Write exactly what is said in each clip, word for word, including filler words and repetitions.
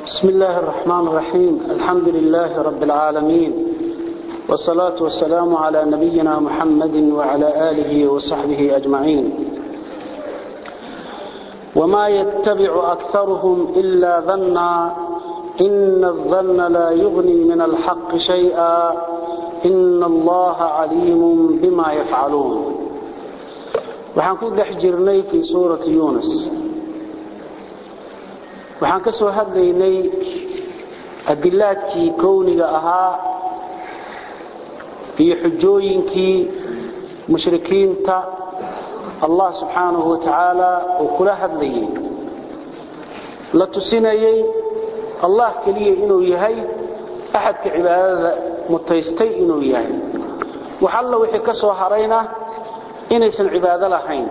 بسم الله الرحمن الرحيم. الحمد لله رب العالمين، والصلاة والسلام على نبينا محمد وعلى آله وصحبه أجمعين. وما يتبع أكثرهم إلا ظنا إن الظن لا يغني من الحق شيئا إن الله عليم بما يفعلون. وحنكون لحجرني في سورة يونس، waxaan ka soo hadlaynay adilaadkii kooniga ahaa iyo xujooyinkii mushrikiinta Allah subhanahu wa ta'ala oo kula hadlayay la tusinayay Allah kaliya inuu yahay ahadka cibaadada mutaystay inuu yahay waxa alla wixii ka soo harayna inaysan cibaado lahayn.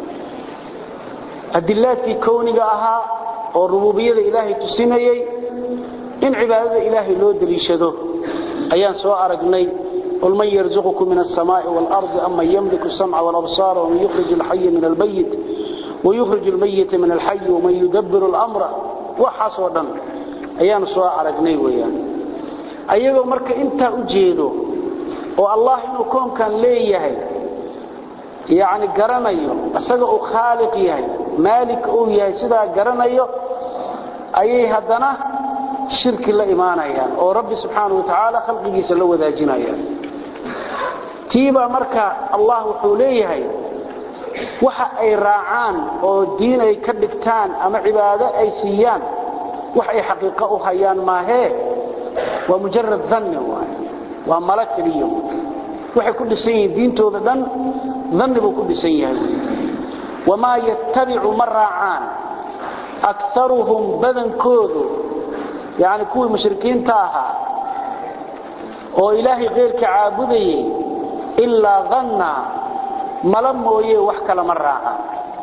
adilaadkii kooniga ahaa oo rububiyada Ilaahay tusinayay in cibaadada Ilaahay loo daliishado ayaan soo aragnay. qul man yarzuqukum min as-samaa'i wal ardi amma yamliku as-sam'a wal absara wa yukhriju al-hayya min al-mayyit wa yukhriju al-mayyita min al-hayy wa man yudabbiru al-amra wa hasadan ayaan soo aragnay weeyaan. ayagoo marka inta u jeedo oo Allah inuu koonkan leeyahay يعني garanayo asaga oo khaaliq yahay maalik oo yahay sida garanayo ayay hadana shirki la iimaanayaan oo rabbi subhanahu wa ta'ala khalqigiisa la wadaajinayaan. tiiba marka Allah wuxuu leeyahay waxa ay raacaan oo diin ay ka dhigtaan ama cibaado ay siiyaan wax ay xaqiiqo u hayaan maahe waa mujarrad dhanni waa malakaliyo waxay ku dhisan yihiin diintooda dhan dhanni buu ku dhisan yahay. wama yattabi'u marra'an aktharuhum badankoodu yani kuwa mushrikiinta ahaa oo ilaahi qeyrka caabudayay illa dhanna mala mooye wax kala marra'an.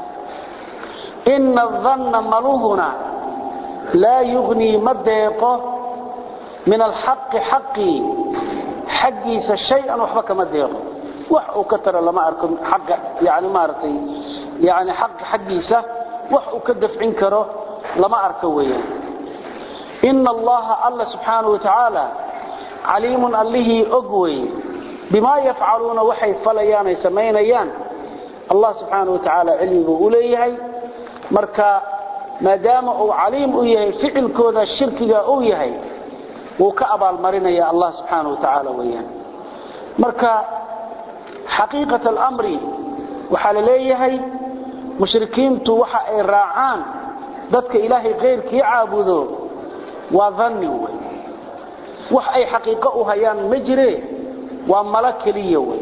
inna dhanna maluhuna la yughni madeeqo min al-haqq haqqi حقيسا شيئا وحبا كما ديقو وح وكتر لما أركم حق يعني مارتي يعني حق حقيسا وح وكدف عنكره لما أركويا. إن الله الله سبحانه وتعالى عليم الله أقوي بما يفعلون وحي فليان يسمين يان. الله سبحانه وتعالى علم أوليه مركا ما دام أو عليم أوليه فعل كذا الشرك أوليه وكأبال مرنا يا الله سبحانه وتعالى وياه. مركا حقيقة الأمر وحال ليه مشركين توحى الراعان ذاتك إلهي غير كي عابدوا وظنوا وحي حقيقة هيان مجري وملك ليوي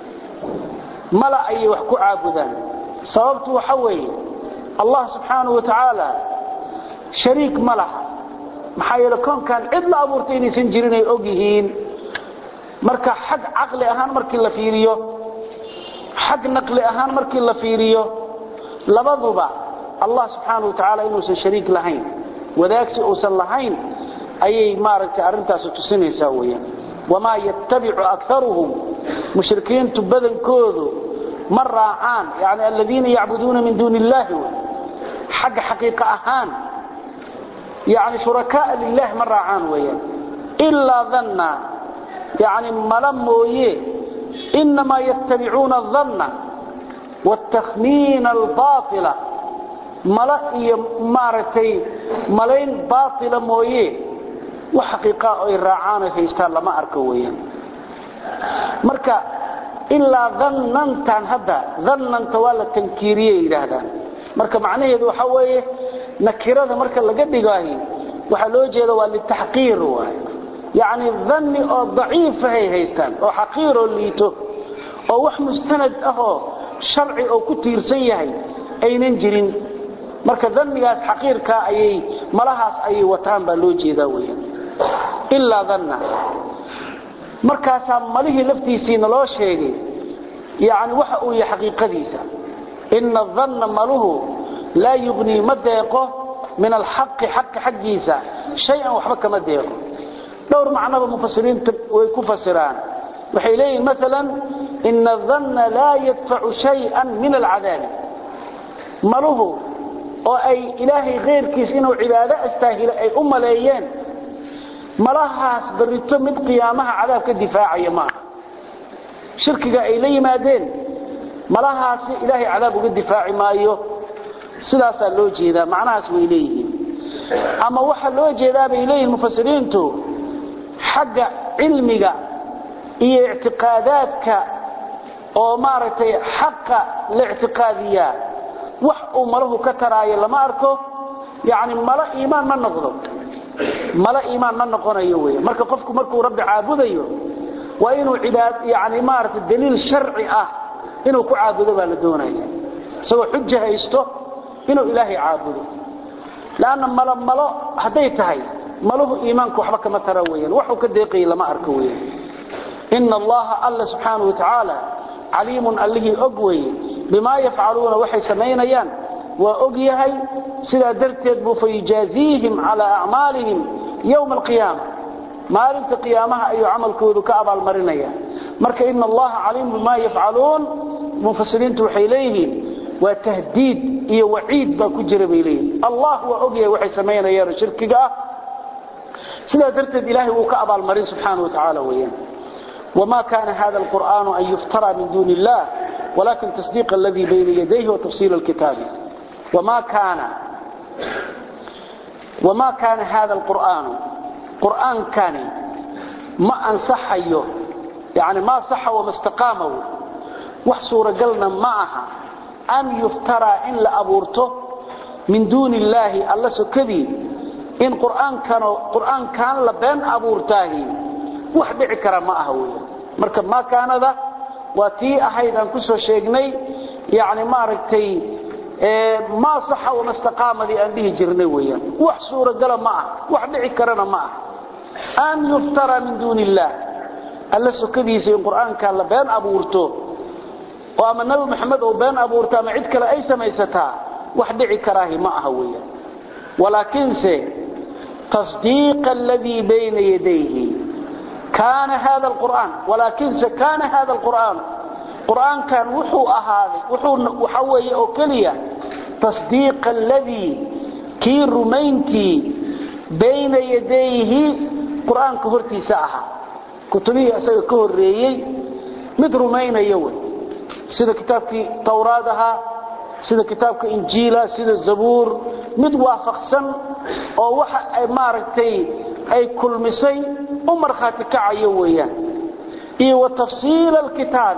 ملأ أي وحكو عابدان صوابته وحوي الله سبحانه وتعالى شريك ملأ maxaa yeelay koonkan cid la abuurtay inaysan jirin ay og yihiin. marka xaq aqli ahaan markii la fiiriyo xaq naqli ahaan markii la fiiriyo labaduba Allah subhanahu wa ta'ala inuu san shariik lahayn wadaagsi oo san lahayn ayay maaragtay arintaas tusinaysaa weeyaan. wama yattabi'u aktharuhum mushrikiintu badankoodu marra'an yani alladina ya'buduna min dunillahi xaq xaqiiqa ahaan يعني شركاء لله مرة عان ويا إلا ظن يعني ملمويه إنما يتبعون الظن والتخمين الباطلة ملئي مارتي ملين باطلة مويه وحقيقة الرعان في إستان لما أركويا مركا إلا ظننتان هذا ظنن توالى تنكيريه إلى هذا marka macnaheedu waxa weeye nakirada marka laga dhigaayo waxa loo jeedo waa litahqiir waay yaani dhanni oo dhaif ay haystaan oo xaqiir oo liito oo wax mustanad ah oo sharci oo ku tiirsan yahay aynan jirin marka dhannigaas xaqiirka ayay malahaas ayay wataan baa loo jeedaa weeyaan. illa dhanna markaas malihi laftiisina loo sheegay yaani waxa uu yahay xaqiiqadiisa. إن الظن ماله لا يغني مديقه من الحق حق حقيسا شيئا وحبك مديقه. دور معنى المفسرين ويكفسران وحيلين مثلا إن الظن لا يدفع شيئا من العذاب ماله oo ay ilaahay qeyrkiis inuu cibaado astaahilo ay u maleeyeen malahaas barito mid qiyaamaha cadaabka difaacaya ma shirkiga ay la yimaadeen malahaas ilaahay cadaab uga difaaci maayo sidaas loo jeedaa macnahaas way leeyihiin ama waxa loo jeedaa bay leeyihiin mufassiriintu xagga cilmiga iyo i'tiqaadaadka oo maartay xaqa la i'tiqaadiya wax uu malahu ka taraayo lama arko yaani mala iimaan ma noqdo mala iimaan ma noqonayo weey marka qofku markuu rabbi caabudayo waa inuu cibaad yaani maartay daliil sharci ah inuu ku caabudo baa la doonaya soo xujja haysto inuu ilaahay caabudo laana mala malo haday tahay maluhu iimaanku waxba kama tara weeyaan wuxuu ka deeqay lama arko weeyaan inna allaha alla subhanahu wa ta'ala alimun allihi ogway bima yaf'aluna waxay sameeyaan waa ogyahay sida darteed buu fayjaazihim ala a'malihim yawm al-qiyamah maalinta qiyaamaha ayu amalkoodu ka abaal marinaya marka inna allaha alim bima yaf'alun mufassirintu waxay leeyihiin waa tahdiid iyo waciid ba ku jira bay leeyihiin allah waa ogyahay waxay sameeyaan shirkiga sida darteed ilaahay uu ka abaal marin subhanahu wa ta'ala weeyaan وما كان هذا القرآن أن يفترى من دون الله ولكن تصديق الذي بين يديه وتفصيل الكتاب وما كان وما كان هذا القرآن قرآن كان ما أنصحيه يعني ما صح وما استقامه وحصور قلنا معها أن يفترى إن لأبورته من دون الله الله سكذي إن قرآن كان قرآن كان لبين أبورتاهي wax dhici kara ma aha weey marka ma kaanada waati ahaydan ku soo sheegnay yaani ma aragtay ee ma saxa oo mastaqaamadi aan dhihi jirnay weeyaan wax suura gal ma ah wax dhici karana ma ah an yuftara min dunillah alla sukadiisa in quraanka la been abuurto oo ama nabi maxamed oo been abuurto ama cid kale ay sameeysataa wax dhici karaahi ma aha weeyaan walaakinse tasdiiq alladhi bayna yadayhi كان هذا القرآن ولكن كان هذا القرآن قرآن كان وحو أهالي وحو وحوي أوكلية تصديق الذي كي رمينتي بين يديه قرآن كهرتي ساعة كتبه أسأل كهر ريي مد رمين يوم سيدة كتابك تورادها سيدة كتابك إنجيلة سيدة الزبور مد وافقسا أو وحا ماركتي أي كل مسي أمر خاتك عيوية إيه وتفصيل الكتاب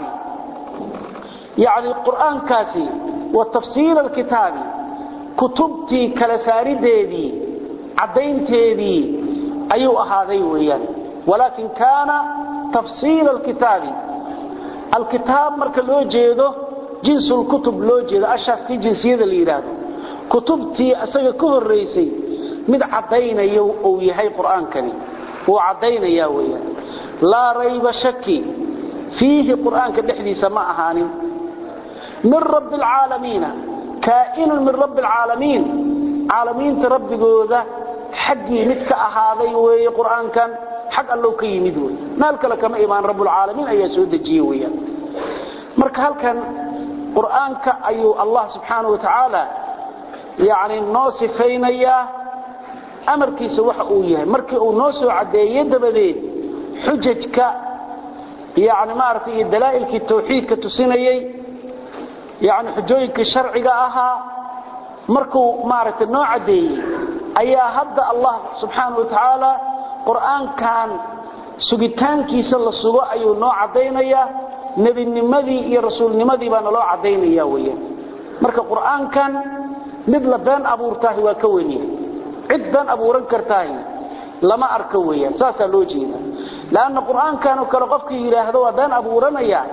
يعني القرآن كاسي وتفصيل الكتاب كتبتي كالساري ديدي عدين تيدي أيوة هذي ويان ولكن كان تفصيل الكتاب الكتاب مركا لو جيدو جنس الكتب لو جيدو أشاستي جنسية الإيراد كتبتي أساق كهر رئيسي مد عدين أو يهي قرآن كني وعدين يا ويا لا ريب شكي فيه قرآن كدحديث ما أهاني من رب العالمين كائن من رب العالمين عالمين ترب جوده حقي متك أهذي ويا قرآن كان حق الله كيمد ويا مالك لك ما إيمان رب العالمين أي سود الجيوية مرك هل كان قرآن كأيو الله سبحانه وتعالى يعني نوصفين إياه amarkiisa waxa uu yahay markii uu noo soo cadeeyay dabadeed xujajka yaani maartay dalaa'ilki tawxiidka tusinayay yaani xujooyinka sharciga ahaa markuu maartay noo cadeeyay ayaa hadda Allah subhanahu wa ta'ala quraankan sugitaankiisa la sugo ayuu noo cadeynaya nabinimadii iyo rasuulnimadii baa noo cadeynaya weeyaan marka quraankan mid la been abuurtahay waa ka weyniyay عدن أبورن كرتاهي لما أركويا ساسا لوجينا لأن القرآن كانوا كالقفك إلى هذا بان أبورن إياه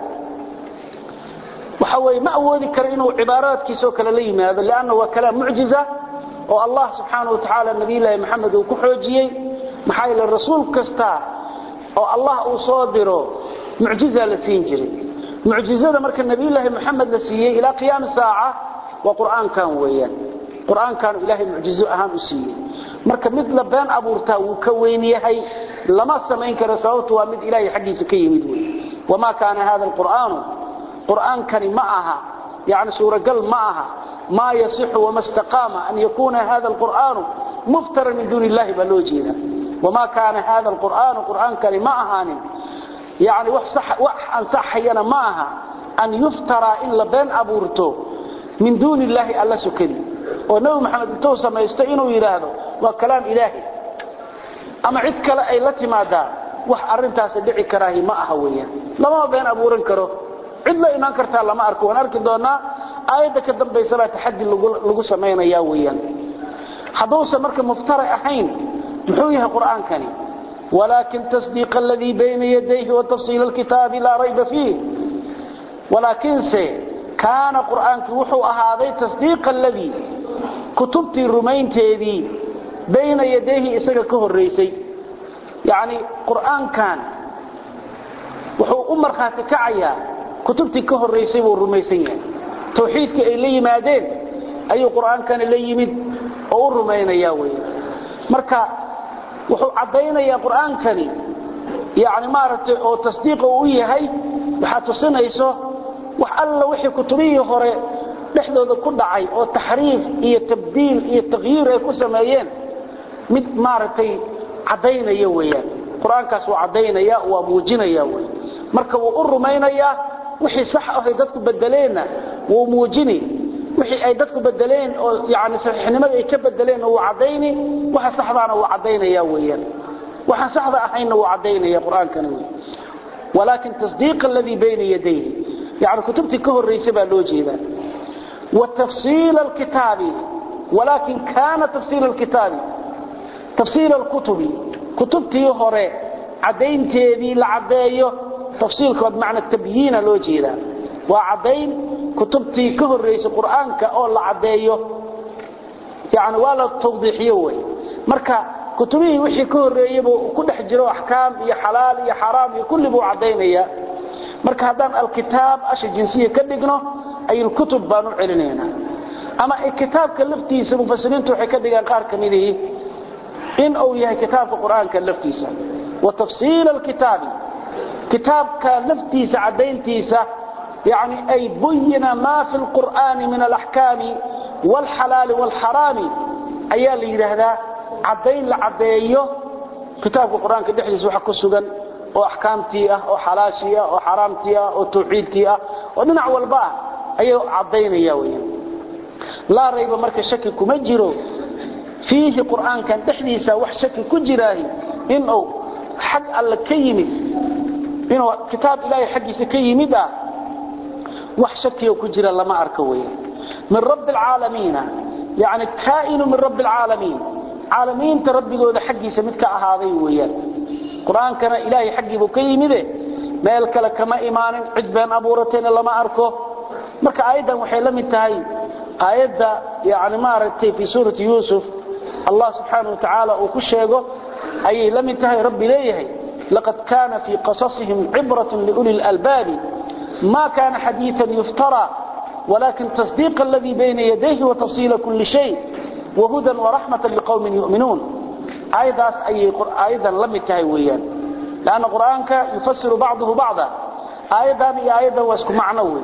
وحوي ما أودي كرينه عبارات كيسوك لليم هذا لأنه هو كلام معجزة والله سبحانه وتعالى النبي الله محمد وكحوجي محايل الرسول كستا والله أصادره معجزة لسينجري معجزة مرك النبي الله محمد لسيه إلى قيام الساعة وقرآن كان وياه قرآن كان إلهي معجزة أهم أسيه marka mid la been abuurta uu ka weyn yahay lama sameyn karo sababtu waa mid ilaahay xaqiisa ka yimid way wama kana hada alquran quran kan ma aha yaani suura gal ma aha ما يصح وما استقام أن يكون هذا القرآن مفترا من دون الله بلوجينا وما كان هذا القرآن قرآن كريم معها يعني وحصح وحن صحينا معها أن يفترى إلا بين أبورته من دون الله ألا سكري ونبي محمد توسى ما يستعينوا إلهه وكلام إلهي أما عدك لأي التي ماذا وح أرنتها سدعي كراهي ما أهويا لما بين أبورن كرو عدلا إيمان كرتها لما أركو ونركي دونا آية كدن بيسرها تحدي لغو سمينا ياويا حدوث مركب مفترى أحين محويها قرآن كان ولكن تصديق الذي بين يديه وتفصيل الكتاب لا ريب فيه ولكن سي كان قرآن كوحو أهذي تصديق الذي كتبت الرمين تيدي بين يديه إساق كهر ريسي يعني قرآن كان وحو أمر خاتك عيا كتبت كهر ريسي والرميسية توحيدك إلي مادين أي قرآن كان إلي يمد أو الرمين ياوي مركا وحو عضينا يا قرآن كان يعني مارت أو تصديق أويه هاي وحاتو سنة يسو وحالا وحي كتبيه هوري dhexdooda ku dhacay oo taxriif iyo tabdiil iyo tagyiir ay ku sameeyeen mid maartay cadeynaya weeyaan quraankaas waa cadeynaya waa muujinaya way marka uu u rumaynaya wixii sax ah ay dadku bedeleena wuu muujini wixii ay dadku bedeleen oo yaani saxiixnimada ay ka bedeleen oo cadeyni waxa saxdaana uu cadeynaya weeyaan waxa saxda ahayna uu cadeynaya quraankan way ولكن تصديق الذي بين يديه يعني كتبتي كهر ريسبا لو جيدا وتفصيل الكتاب ولكن كان تفصيل الكتاب تفصيل الكتب كتبتي هوري عدينتيدي لعدايو تفصيل كود معنى التبيين لو جيدا وعدين كتبتي كهر ريس قرآنك او لعدايو يعني ولا توضيحيه marka كتبه وحي كهريبو كدخ جيرو احكام يا حلال يا حرام كل بو عدينيا marka hadaan alkitab ash jinsiye ka dhigno ay kutub baanu cilinayna ama kitabka laftiisa mufassiriintu waxay ka dhigaan qaar kamidii in uu yahay kitabka quraanka laftiisa wa tafsiil alkitab kitabka laftiisa cadeyntiisa يعني أي بين ما في القرآن من الأحكام والحلال والحرام أيها اللي هذا عدين لعديه كتاب القرآن كدحديث وحا كسغان oo ahkaamtii ah oo xalaashiya oo xaraamtii ah oo tawxiidkii ah oo dhinac walba ay cadeynaya weeyaan la rayba marka shaki kuma jiro fihi quraankan dhaxdiisa wax shaki ku jiraahi in oo xaq alla ka yimid inuu kitaab ilaahay xaqiisa ka yimid ah wax shaki ku jira lama arko weeyaan min rabbil alamin yani kaa'inu min rabbil alamin alamin rabbigooda xaqiisa mid ka ahaaday weeyaan قرآن كان إلهي حقي بكيمده مالك لك ما إيمان عجبان أبورتين لما أركو مركا آيدا وحيلم التهي آيدا يعني ما رأيتي في سورة يوسف الله سبحانه وتعالى وكشيغو أي لم التهي ربي ليه لقد كان في قصصهم عبرة لأولي الألباب ما كان حديثا يفترى ولكن تصديق الذي بين يديه وتفصيل كل شيء وهدى ورحمة لقوم يؤمنون أيضا أيضا لم ينتهي ويان لأن القرآن يفسر بعضه بعضا أيضا أيضا واسكو معنوي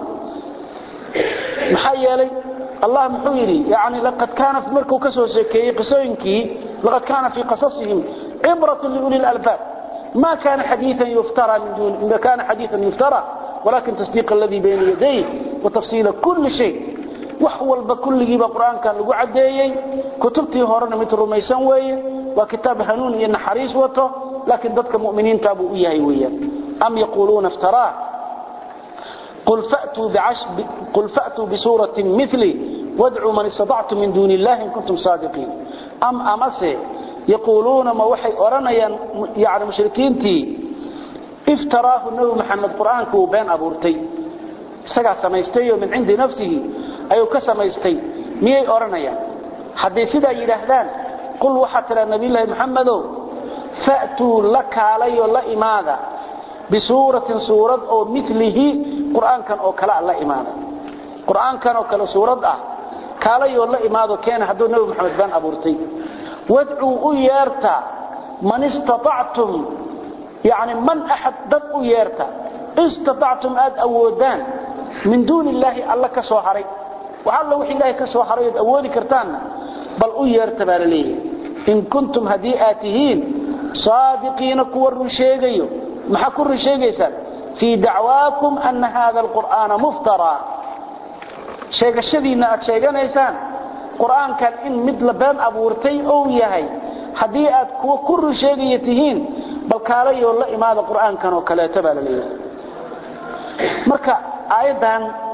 محيالي الله محويري يعني لقد كان في مركو كسوسكي قصوينكي لقد كان في قصصهم عبرة لأولي الألباب ما كان حديثا يفترى من دون ما كان حديثا يفترى ولكن تصديق الذي بين يديه وتفصيل كل شيء وحول بكل جيب القرآن كان لقو عديي كتبتي هورنا متر ميسان ويه وكتاب هنون ينحريس وطه لكن ضدك مؤمنين تابوا إياه وياه أم يقولون افتراه قل فأتوا, بعش قل فأتوا بسورة مثلي وادعوا من استطعتم من دون الله إن كنتم صادقين أم أمسي يقولون ما وحي أرنا يعني مشركين تي افتراه النبي محمد قرآن كوبان أبورتي سقع سميستيه من عند نفسه أيو كسميستي ميي أرنا حديثي دا يرهدان قل وحتى النبي الله محمد فأتوا لك علي الله إماذا بسورة سورة أو مثله قرآن كان أو كلا الله إماذا قرآن كان أو كلا سورة أه كالي الله إماذا كان هدو النبي محمد بن أبورتي وادعوا أيارتا من استطعتم يعني من أحد دد أيارتا استطعتم أد أودان من دون الله الله كسوهري وحال وحي الله كسو حريد أولي كرتانا بل أير تبارليه إن كنتم هديئاتهين صادقين كور شيغيو ما كور شيغيسان في دعواكم أن هذا القرآن مفترى شيغ الشدينا أتشيغانيسان قرآن كان إن مثل بان أبورتي أو يهي هديئات كور شيغيتهين بل كالي والله إما هذا القرآن كانوا كلا تبارليه مركا أيضا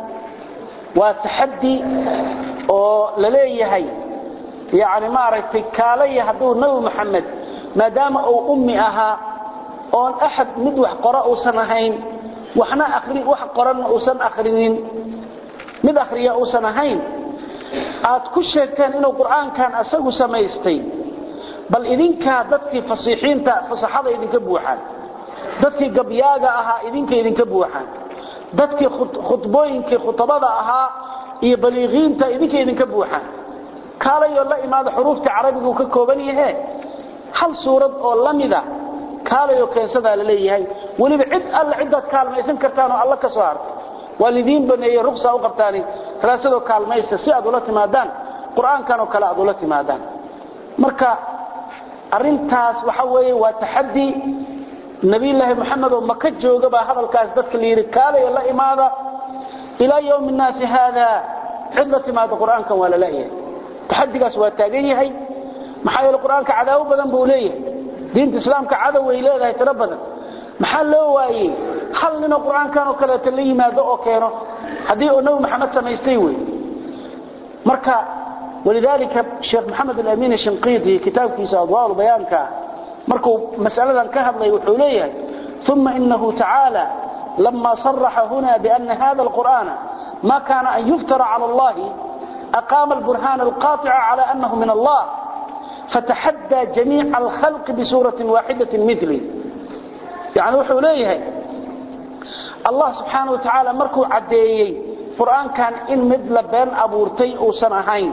وتحدي ولليه يعني ما رأيت كالي هدو نبي محمد ما دام أو أمي أها أو أحد مدوح قراء سنهين وحنا أخري وح قرأنا أوسن آخرين مد أخرية أوسنهين عاد كل شيء كان إنه القرآن كان أسوي سمايستين بل إذن كادتك فصيحين تا فصحابة إذن كبوحان دتك قبياغا أها إذن كإذن كبوحان دتك خطبوين كخطباء أها إيه بليغين تا إذن كإذن كبوحان كالا يولا إماد حروف تعربك وككوباني هي هل سورة أو لمدة كالا يوكين سدى لليه ولي بعد ألا عدة كالما يسن كرتانو الله كسوار والذين بني رقصة وقبتاني ثلاثة كالما يستسي أدولتي مادان قرآن كانوا كلا أدولتي مادان مركا أرنتاس وحوي وتحدي نبي الله محمد ومكة جوغبا هذا الكاس دتك اللي كالا يولا إمادة إلى يوم الناس هذا عدة مادة قرآن كان ولا لأيه تحديقاس waa taagan yahay maxaa yeelay quraanka cadaw badan buu leeyahay diinta islaamka cadaw way leedahay tira badan maxaa loo waayay hal nin quraankan oo kale tan yimaado oo keeno hadii uu nabi maxamed samaystay way marka walidalika sheekh maxamed al-amin al-shinqiti kitabkiisa adwaa bayanka markuu mas'aladan ka hadlay wuxuu leeyahay thumma innahu ta'ala lamma sarraha huna bi anna hadha al-qur'ana ma kana an yuftara 'ala Allah أقام البرهان القاطع على أنه من الله فتحدى جميع الخلق بسورة واحدة مثله يعني وحو ليه الله سبحانه وتعالى مركو عديي قرآن كان إن مدل بين أبورتي أو سنهين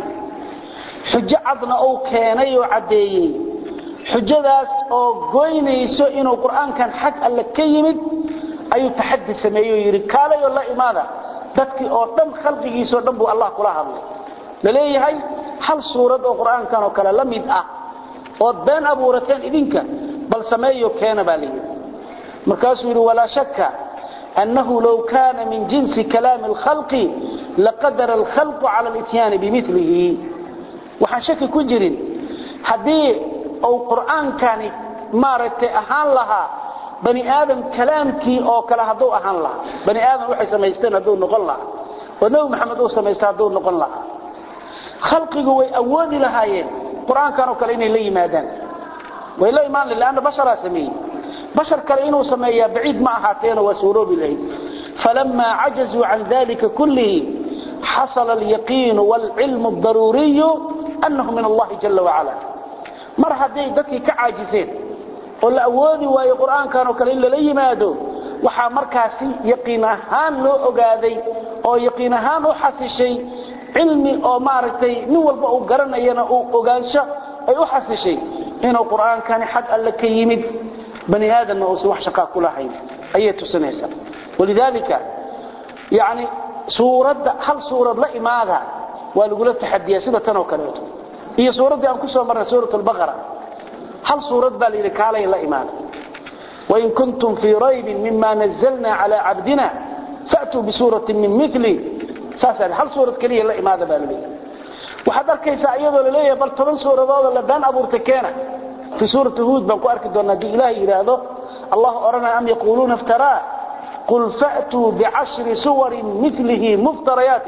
حجة عضنا أو كيني وعديي حجة داس أو قويني سو إنه قرآن كان حق ألا كيمد أي تحدي سميه يركالي والله إماذا dadkii oo dhan khalqigiisa oo dhan buu Allah kula hadlay laleeyahay hal suurad oo quraan kan oo kala lamid ah oo been abuurateen idinka bal sameeyo keena baaliyo markaasuu yiri wala shakka annahu law kana min jinsi kalam al-khalqi laqadara al-khalqu ala al-ityan bimithlihi waxa shaki ku jirin hadii oo quraan kan maartay ahaan laha bani aadam kalaamkii oo kala haduu ahaan laha bani aadam waxay sameysteen haduu noqon laha oo nabi maxamed uu sameystay haduu noqon laha khalqigu way awoodi lahaayeen quraankan oo kale inay la yimaadaan way la imaan laana bashara sameey bashar kale inuu sameeyaa baciid ma ahaateen waa suuroob ilaahay falamma ajazu an dhalika kullihi hasala al-yaqin wal-ilm ad-daruri annahu min Allah jalla wa ala mar haday dadkii ka caajiseen oo la awoodi waayo quraankan oo kale in la yimaado waxa markaasi yaqiin ahaan loo ogaaday oo yaqiin ahaan u xasishay cilmi oo maartay nin walba uu garanayna uu ogaansho ay u xasishay inuu quraankan xaq alla ka yimid bani aadamna oo wax shaqo ku lahayn ayay tusinaysa walidalika yaani suurada hal suurad la imaada waa lagu la taxadiya sida tan oo kale iyo suurada aan ku soo marnay suuratul baqara هل سورة بالي لكالي لا إيمان وإن كنتم في ريب مما نزلنا على عبدنا فأتوا بسورة من مثله ساسا هل سورة كلية لا إيمان بالي وحضر كيسا أيضا لليه بل طبعا سورة ذا لبان أبو ارتكينا في سورة هود بانكو أركد أن دي إلهي إراده الله أرنا أم يقولون افتراء قل فأتوا بعشر سور مثله مفتريات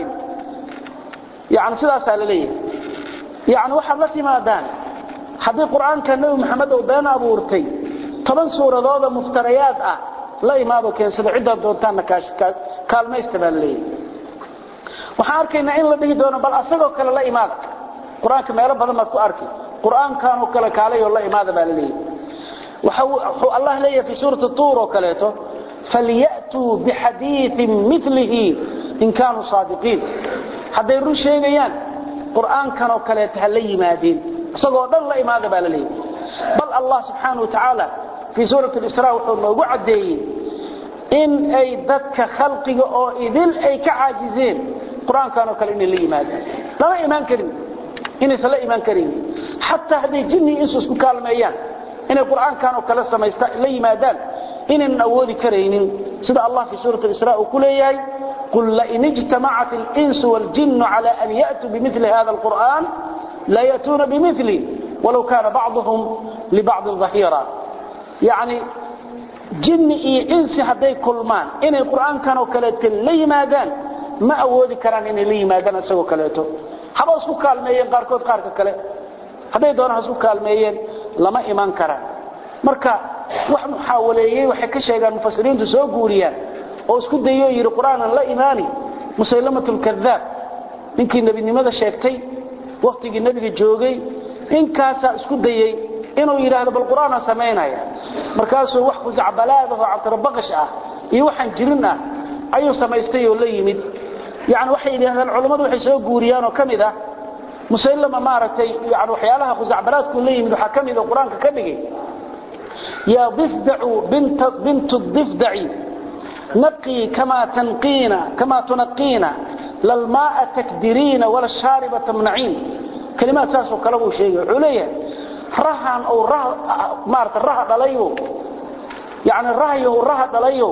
يعني سلاسة لليه يعني وحب لتي ما دان hadii quraanka nabi maxamed oo been abuurtay toban suuradood muftariyaad ah la imaado keensada cid doontaan ka kaalmaystabalay waxa arkaynaa in la dhigi doono bal asagoo kale la imaado quraanka meelo badan ma ku arki quraankan oo kale kaalayo la imaado balay waxa Allah leeyahay fi suuratu tur oo kaleeto falyatu bihadithin mithlihi in kaanu saadiqin haday run sheegayaan quraankan oo kaleeto la yimaadeen asagoo dhan la imaado balay bal Allah subhanahu wa ta'ala fi surati al-isra wuxuu noogu cadeeyay in ay dadka khalqiga oo idil ay ka caajiseen quraan kaano kale in la yimaado lama iimaan karin inay sala iimaan karin hatta haday jinni insu isku kaalmeeyaan inay quraan kaano kale sameeysta la yimaadaan inaan awoodi kareynin sida Allah fi suurat al-Israa ku leeyahay qul la in ijtama'at al-insu wal-jinnu ala an ya'tu bimithli hadha al-Qur'an la yatuna bimithli walau kana ba'dhuhum li ba'd dhahira yani jinni iyo insi haday kulmaan inay quraan kaano kale la yimaadaan ma awoodi karaan inay la yimaadaan asagoo kaleeto haba isku kaalmeeyeen qaarkood qaarka kale haday doonaan isku kaalmeeyeen lama iimaan karaan marka wax muxaawaleeyay waxa ka sheegaan mufassiriintu soo guuriyaan oo isku dayo yiri quraan la iimaani musaylamatul kadhaab ninkii nabinimada sheegtay waqtigii nabiga joogay in kaasa isku dayay inuu yiraahdo bal quraan sameeynaya markaasuu wax ku zacbalaadaho cabtarabaqash ah iyo waxan jirin ah ayuu sameystay oo la yimid yaani waxay yiraahdaan culimadu waxay soo guuriyaan oo kamid ah musaylama maartay yaani waxyaalaha ku zacbalaadku la yimid waxa kamid ah quraanka ka dhigay يا ضفدع بنت بنت الضفدع نقي كما تنقينا كما تنقينا للماء تكدرين ولا الشارب تمنعين كلمات ساسو كلامو شيء عليا رهان او ره مارت الره دليو يعني الرهي والره دليو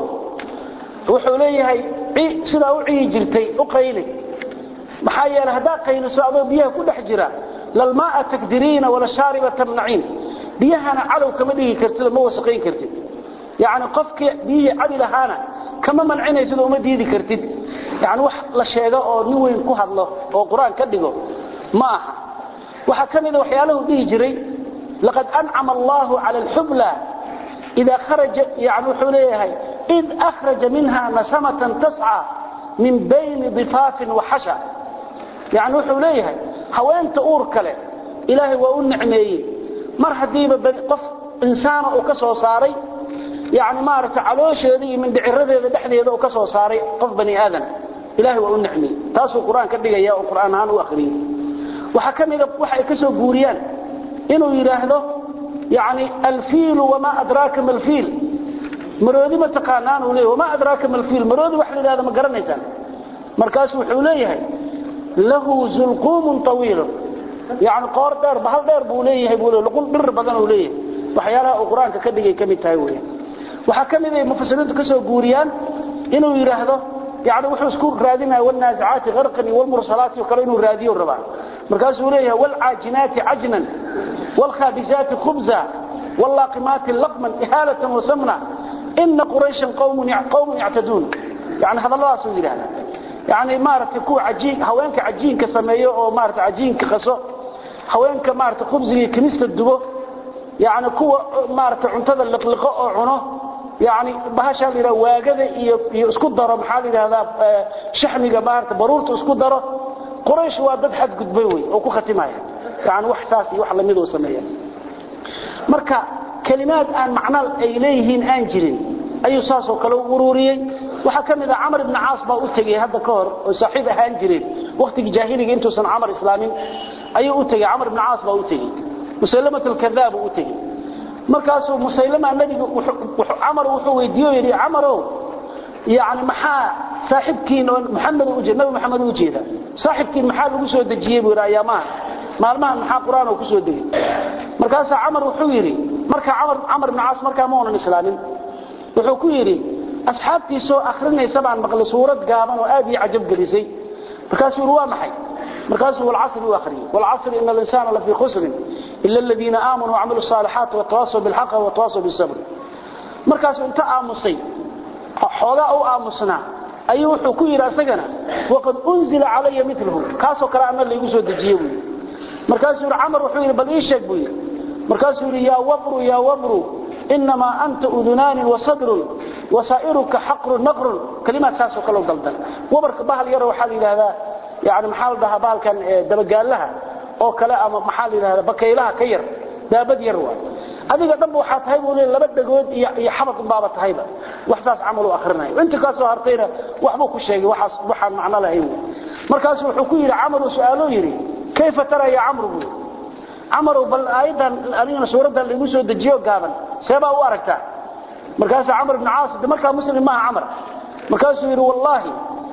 wuxuu leeyahay sida uu ciyi jirtay u qayli maxaa yeelay hadaa qayliso adoo biyaha ku dhex jira lalmaa takdiriina wala shaariba tamna'in biyahana calow kama dhigi kartid ma wasaqeyn kartid yaani qofka biyo cadi lahaana kama mancinaysid oo ma diidi kartid yaani wax la sheego oo nin weyn ku hadlo oo quraan ka dhigo ma aha waxa kamid ah waxyaalaha dhigi jiray laqad an'ama Allahu 'ala al-hubla idha kharaja yaani wuxuu leeyahay id akhraja minha nasamatan tas'a min bayni dhifaf wa hasha yaani wuxuu leeyahay haweenta uur kale ilaahi waa u nicmeeyay mar hadiiba qof insaan oo ka soo saaray yaani maarta caloosheeda iyo mindhiciradeeda dhexdeeda oo ka soo saaray qof bani aadan ilaahi waa u nicmeeyay taas uu quraan ka dhigaya oo quraan ahaan u akhriyo waxa kamid ah waxa ay ka soo guuriyaan inuu yiraahdo yaani al-fil wama adraka mal-fil maroodi ma taqaanaan uu leeyahay wama adraka mal-fil maroodi wax la yiraahdo ma garanaysan markaas wuxuu leeyahay lahu zulqum tawil يعني قور دار بحال دار بو ليهي بو لقون بر بدن او ليهي waxyaalaha uu quraanka ka dhigay kamid tahay weeyaan waxa kamid ah mufassiriintu ka soo guuriyaan inuu yiraahdo yaani wuxuu isku raadinaa wal naazi'aati gharqan wal mursalaati kale inuu raadiyo raba markaas uu leeyahay wal aajinaati ajnan wal khabizaati khubza wal laqimaati laqman ihalatan wa samna in quraysh qawmun qawmun ya'tadun yani hadallahu soo yiraahdo yani maarta ku ajiin haweenka ajiinka sameeyo oo maarta ajiinka qaso haweenka maarta khubziga kinista dubo يعني كوا مارت cuntada liqliqo oo cuno يعني bahasha lira waagada iyo isku daro maxaa yiraahdaa shaxmiga maarta baruurta isku daro quraysh waa dad xad gudbay way oo ku khatimaaya يعني wax saas iyo wax la mid oo sameeyay marka kalimaad aan macna ay leeyihiin aan jirin ayuu saas oo kale u ururiyay waxa kamid ah Amr ibn Aas baa u tagay hadda ka hor oo saaxiib ahaan jiray waqtigii jaahiliga intuu san Amr islaamin ayuu u tagay Amr ibn Aas baa u tagay مسيلمة الكذاب وتجي مركزه مسيلمة النبي عمر وحو ويديو يري عمرو يعني محا صاحبكين محمد وجه النبي محمد وجهه صاحبكين محا لو سو دجيه بيرا يا ما مالمها محا قران او كسو دغي مركزه عمر وحو يري marka عمر عمر بن عاص marka ma oonan islaamin wuxuu ku yiri asxaabtii soo akhrinaysa baan maqlay suurad gaaban oo aad ii ajab galisay markaas uu waa maxay markaas wal asr wa akhri wal asr inna al-insana la fi khusr illa alladhina amanu wa 'amilu s-salihat wa tawassaw bil haqqi wa tawassaw bis sabr markaas inta aamusay xoolo oo aamusna ayuu wuxuu ku yiri asagana waqad unzila alayya mithluhu kaaso kala aan la igu soo dajiyay markaas uu Amr wuxuu yiri bal ii sheeg buu markaas uu yiri ya wabru ya wabru inma anta udunan wa sadr wa sa'iruka haqr naqr kalimat kaaso kala daldan wabarka bahal yar waxa la yiraahdaa يعني محل ده بالكان دبغالها oo kale ama maxal yiraahdo bakaylaha ka yar daabad yar waa adiga dhanba waxa tahay uu laba dhagood iyo xabad baaba tahayba wax saas amal u akhrinayo inta ka soo hartayna waxba ku sheegay waxa waxa macna lahayn markaas wuxuu ku yiri Amr su'aalo yiri kayfa tara ya Amr Amr bal aydan arina suurada lagu soo dajiyo gaaban seeba u aragtaa markaas Amr ibn Aas markaa muslim ma Amr markaas yiri wallahi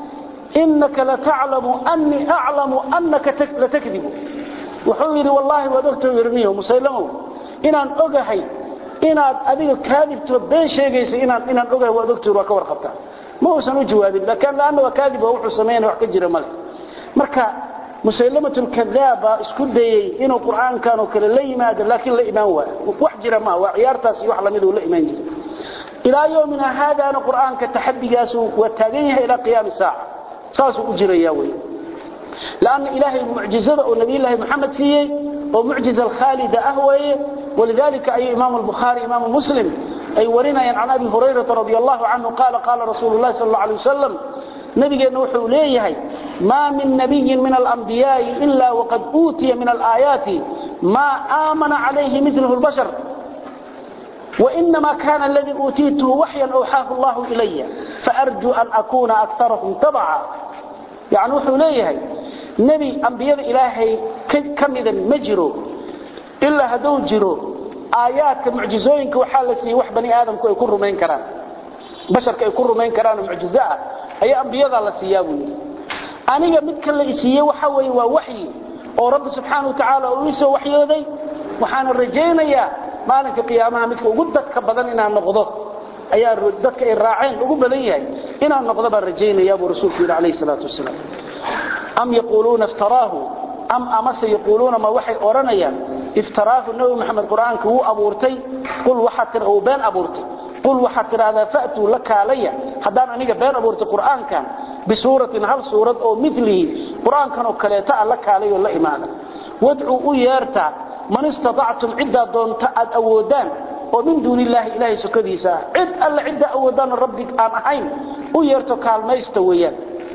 إنك لتعلم أني أعلم أنك لتكذب وحويري والله ودكتور يرميه مسيلمه إن أن أقهي إن أديك كاذب تبين شيء إن أن أقهي ودكتور وكور خطأ ما هو سنو جواب لكن لأنه كاذب ووحو سمين وحكجر ملك مركا مسيلمة الكذابة اسكد دي إنه القرآن كانوا كلا لا يماد لكن لا إيمان وحجر ما وعيارتاس يوحل مدو لا إيمان جر إلى يومنا هذا أنا القرآن كتحدي جاسو وتاقيه إلى قيام الساعة ساسو أجر ياوي لأن إلهي المعجزة ونبي الله محمد سيه ومعجزة الخالدة أهوي ولذلك أي إمام البخاري إمام مسلم أي ورنا عن أبي هريرة رضي الله عنه قال قال رسول الله صلى الله عليه وسلم نبي نوح إليه ما من نبي من الأنبياء إلا وقد أوتي من الآيات ما آمن عليه مثله البشر وإنما كان الذي أوتيته وحيا أوحاه الله إلي فأرجو أن أكون أكثرهم تبعا يعني نوح إليه نبي أنبياء إلهي كمذا مجروا إلا هدو جروا آيات معجزوينك وحالسي وح بني آدم كو يكون رمين كران بشر كو يكون رمين كران معجزاء أي أنبياء الله سيابوي أنا مثل اللي سييه وحوي ووحي ورب سبحانه وتعالى ويسو وحي ذي وحان الرجين يا مالك قيامها مثل وقدتك بدن إنها النقضة أي ردتك الراعين وقب ليه إنها النقضة بالرجين يا أبو رسول الله عليه الصلاة والسلام أم يقولون افتراه أم أمس يقولون ما وحي أورانيا افتراه النبي محمد القرآن كهو أبورتي قل وحتر أو بين أبورتي قل وحتر هذا فأتوا لك علي حدان أنيق بين أبورتي القرآن كان بسورة هل سورة أو مثله قرآن كانوا كليتاء لك علي ولا إيمانا وادعوا يارتا من استطعتم عدة دون تأد أودان ومن دون الله إلهي سكديسا عد ألا عدة أودان ربك آمحين ويارتو كالما يستويان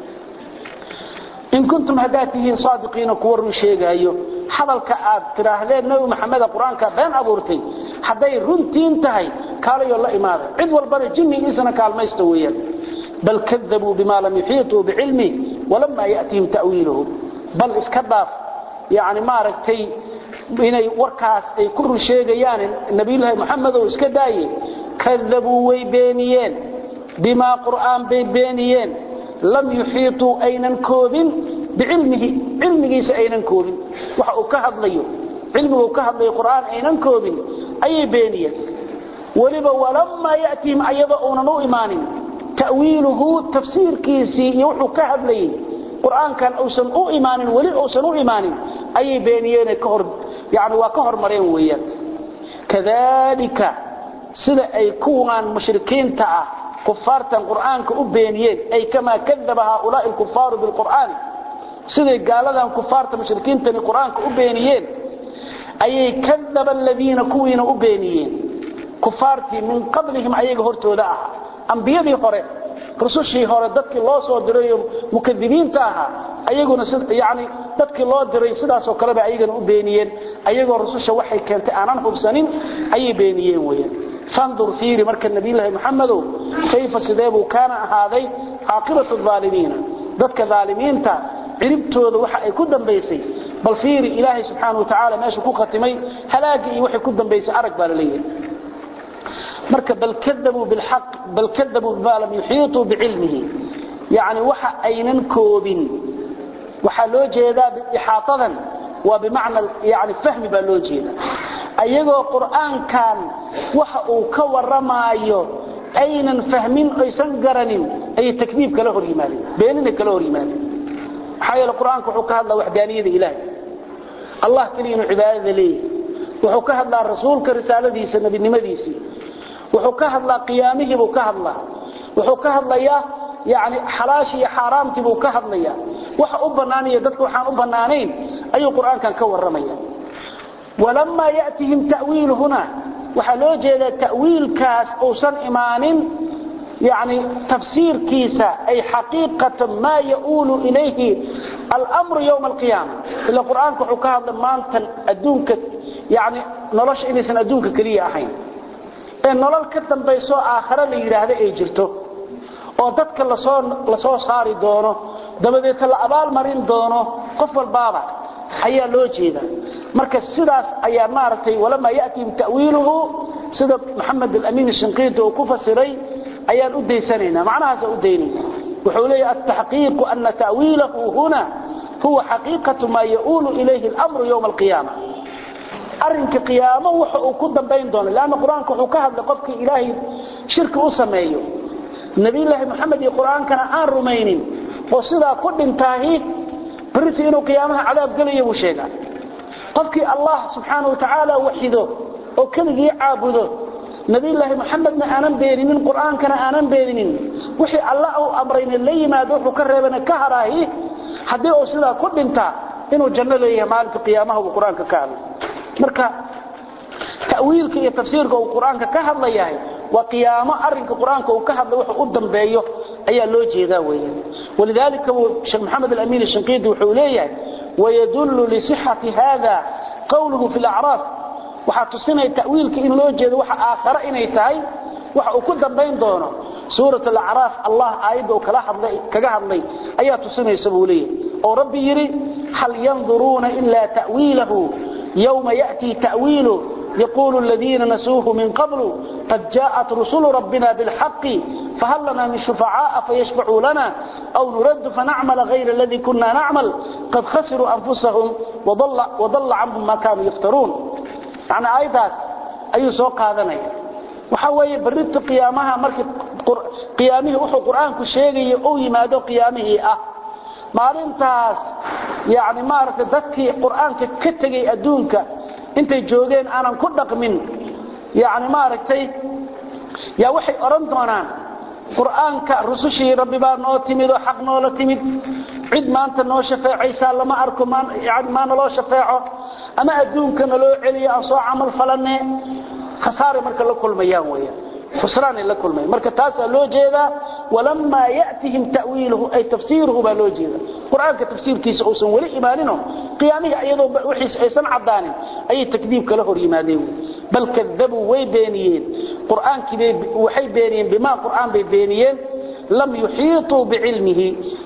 إن كنتم هداتهين صادقين كوروا شيئا أيوه حضلك آد تراهلين نبي محمد القرآن كبين أبورتي حدي رنتين تهي قالوا يا الله إماذا عد والبري جني إنسان كالما يستويان بل كذبوا بما لم يحيطوا بعلمه ولما يأتيهم تأويله بل اسكداف يعني ما ركتي inay warkaas ay ku rusheegayaan nabiga Muhammad oo iska daayay kadhabu way beeniyeen bima qur'aan bay beeniyeen lam yuhiitu aynan koobin biilmihi ilmigiisa aynan koobin waxa uu ka hadlayo ilmigu ka hadlayo qur'aan aynan koobin ayay beeniyeen waliba walamma yaatihim ayada oo imaanin ta'wiiluhu tafsiirkiisi iyo wuxuu ka hadlayay qur'aan kan uusan u imaanin wali uusan u imaanin ayay beeniyeen ka hor يعني وكهر مرين ويا كذلك سلا أي كوان مشركين تاع كفار القرآن كأبينيين أي كما كذب هؤلاء الكفار بالقرآن سلا قال لهم كفار مشركين تاع القرآن كأبينيين أي كذب الذين كوين أبينيين كفارتي من قبلهم أي هرتوا لا أنبياء هره رسوشي هره دتك الله سو ديريو مكذبين تاعها ayaguna yaani dadkii loo diray sidaas oo kale ba ayagana u beeniyeen ayagoo rususha waxay keentay aanan hubsanin ayay beeniyeen weeyaan fandur fiiri marka nabiga Muhammadu kayfa sideebu kana ahaaday aqibatu zaalimiina dadka zaalimiinta ciribtooda waxa ay ku dambeysay bal fiiri ilaahi subhanahu wa ta'ala meesha ku qatimay halaagi iyo waxa ku dambeysay arag baa leeyahay marka bal kadabu bil haqq bal kadabu bima lam yuhiitu biilmihi yaani waxa aynan koobin waxa loo jeedaa bixaatadan waa bimaana yaani fahmi baa loo jeedaa ayagoo quraankan waxa uu ka waramaayo aynan fahmin aysan garanin ay takdiib kala hor yimaadeen beenina kala hor yimaadeen xayal quraanku wuxuu ka hadlaa wahdaaniyada ilaahay allah kaliya inuu cibaadada leeyahay wuxuu ka hadlaa rasuulka risaaladiisa nabinimadiisa wuxuu ka hadlaa qiyaamihii buu ka hadlaa wuxuu ka hadlayaa يعني حلاشي حرامتي بو كهدليا waxa u banaanaya dadku waxaan u banaanayn ayuu quraankan ka waramaya walamma yaatihim ta'wil huna waxa loo jeedaa ta'wilkaas oo san imaanin يعني تفسيركيسا أي حقيقة ما يقول إليه الأمر يوم القيامة إلا القرآن كحكاها لما أنت أدونك يعني نلاش إنسان أدونك كلية أحين إن نلال كتن بيسو آخر اللي يرهده أي جرته oo dadka la soo la soo saari doono dabadeed la abaal marin doono qof walbaaba ayaa loo jeedaa marka sidaas ayaa maartay walama yaatim ta'wiiluhu sida Muhammad al-Amin al-Shinqiti oo ku fasiray ayaan u deysanaynaa macnahaas u deynayna وحولي التحقيق أن تأويله هنا هو حقيقة ما يؤول إليه الأمر يوم القيامة أرنك قيامة وكذا بين دون لأن القرآن كحكاها لقفك إلهي شرك أسميه النبي الله محمد القرآن كان آن رمين وصدا كل انتاهي برثي إنه قيامها عذاب قليه وشيئا قفك الله سبحانه وتعالى وحده وكله عابده نبي الله محمد آنان بينين القرآن كان آنان بينين وحي الله أمرين اللي ما دوح وكرهبنا كهراهي حدي أصدا كل انتاه إنه جنة ليه مال في قيامه والقرآن ككامل marka ta'wiilka iyo tafsiirka uu quraanka ka hadlayahay waa qiyaamo arinka quraanka uu ka hadlay wuxuu u dambeeyo ayaa loo jeedaa weeyaan walidaalika sheekh maxamed al-amin al-shinqidi wuxuu leeyahay wayadullu li sihhati hada qawluhu fi al-a'raf waxa tusinay ta'wiilka in loo jeedo waxa aakhira inay tahay waxa uu ku dambeyn doono suurat al-a'raf allah aayadu kala hadlay kaga hadlay ayaa tusinaysa buu leeyahay oo rabbi yiri hal yanzuruna illa ta'wilahu يوم يأتي تأويله يقول الذين نسوه من قبل قد جاءت رسل ربنا بالحق فهل لنا من شفعاء فيشفعوا لنا أو نرد فنعمل غير الذي كنا نعمل قد خسروا أنفسهم وضل, وضل عنهم ما كانوا يفترون يعني آيات أي سوق هذا ني وحوي بريت قيامها مركب قيامه وحو قرآن كشيغي أو يمادو قيامه أه maalintaas yaani maarta dadkii quraanka ka tagay adduunka intay joogeen aanan ku dhaqmin yaani maartay yaa waxay oran doonaan quraanka rusushii rabbi baa noo timid oo xaq noo la timid cid maanta noo shafeecaysa lama arko maan yaani ma noo shafeeco ama adduunka noo celiyo aan soo amal falanay khasaare marka la kulmayaan weeyaan خسران لكل ما مركه تاسا لو جيدا ولما ياتهم تاويله اي تفسيره با لو جيدا قرانك تفسير كيس اوسن ولي ايمانينو قيامه ايدو وحيس ايسن عدان اي تكذيب كله هور يمادين بل كذبوا وي بينيين قرانك وحي بينيين بما قران بي بينيين لم يحيطوا بعلمه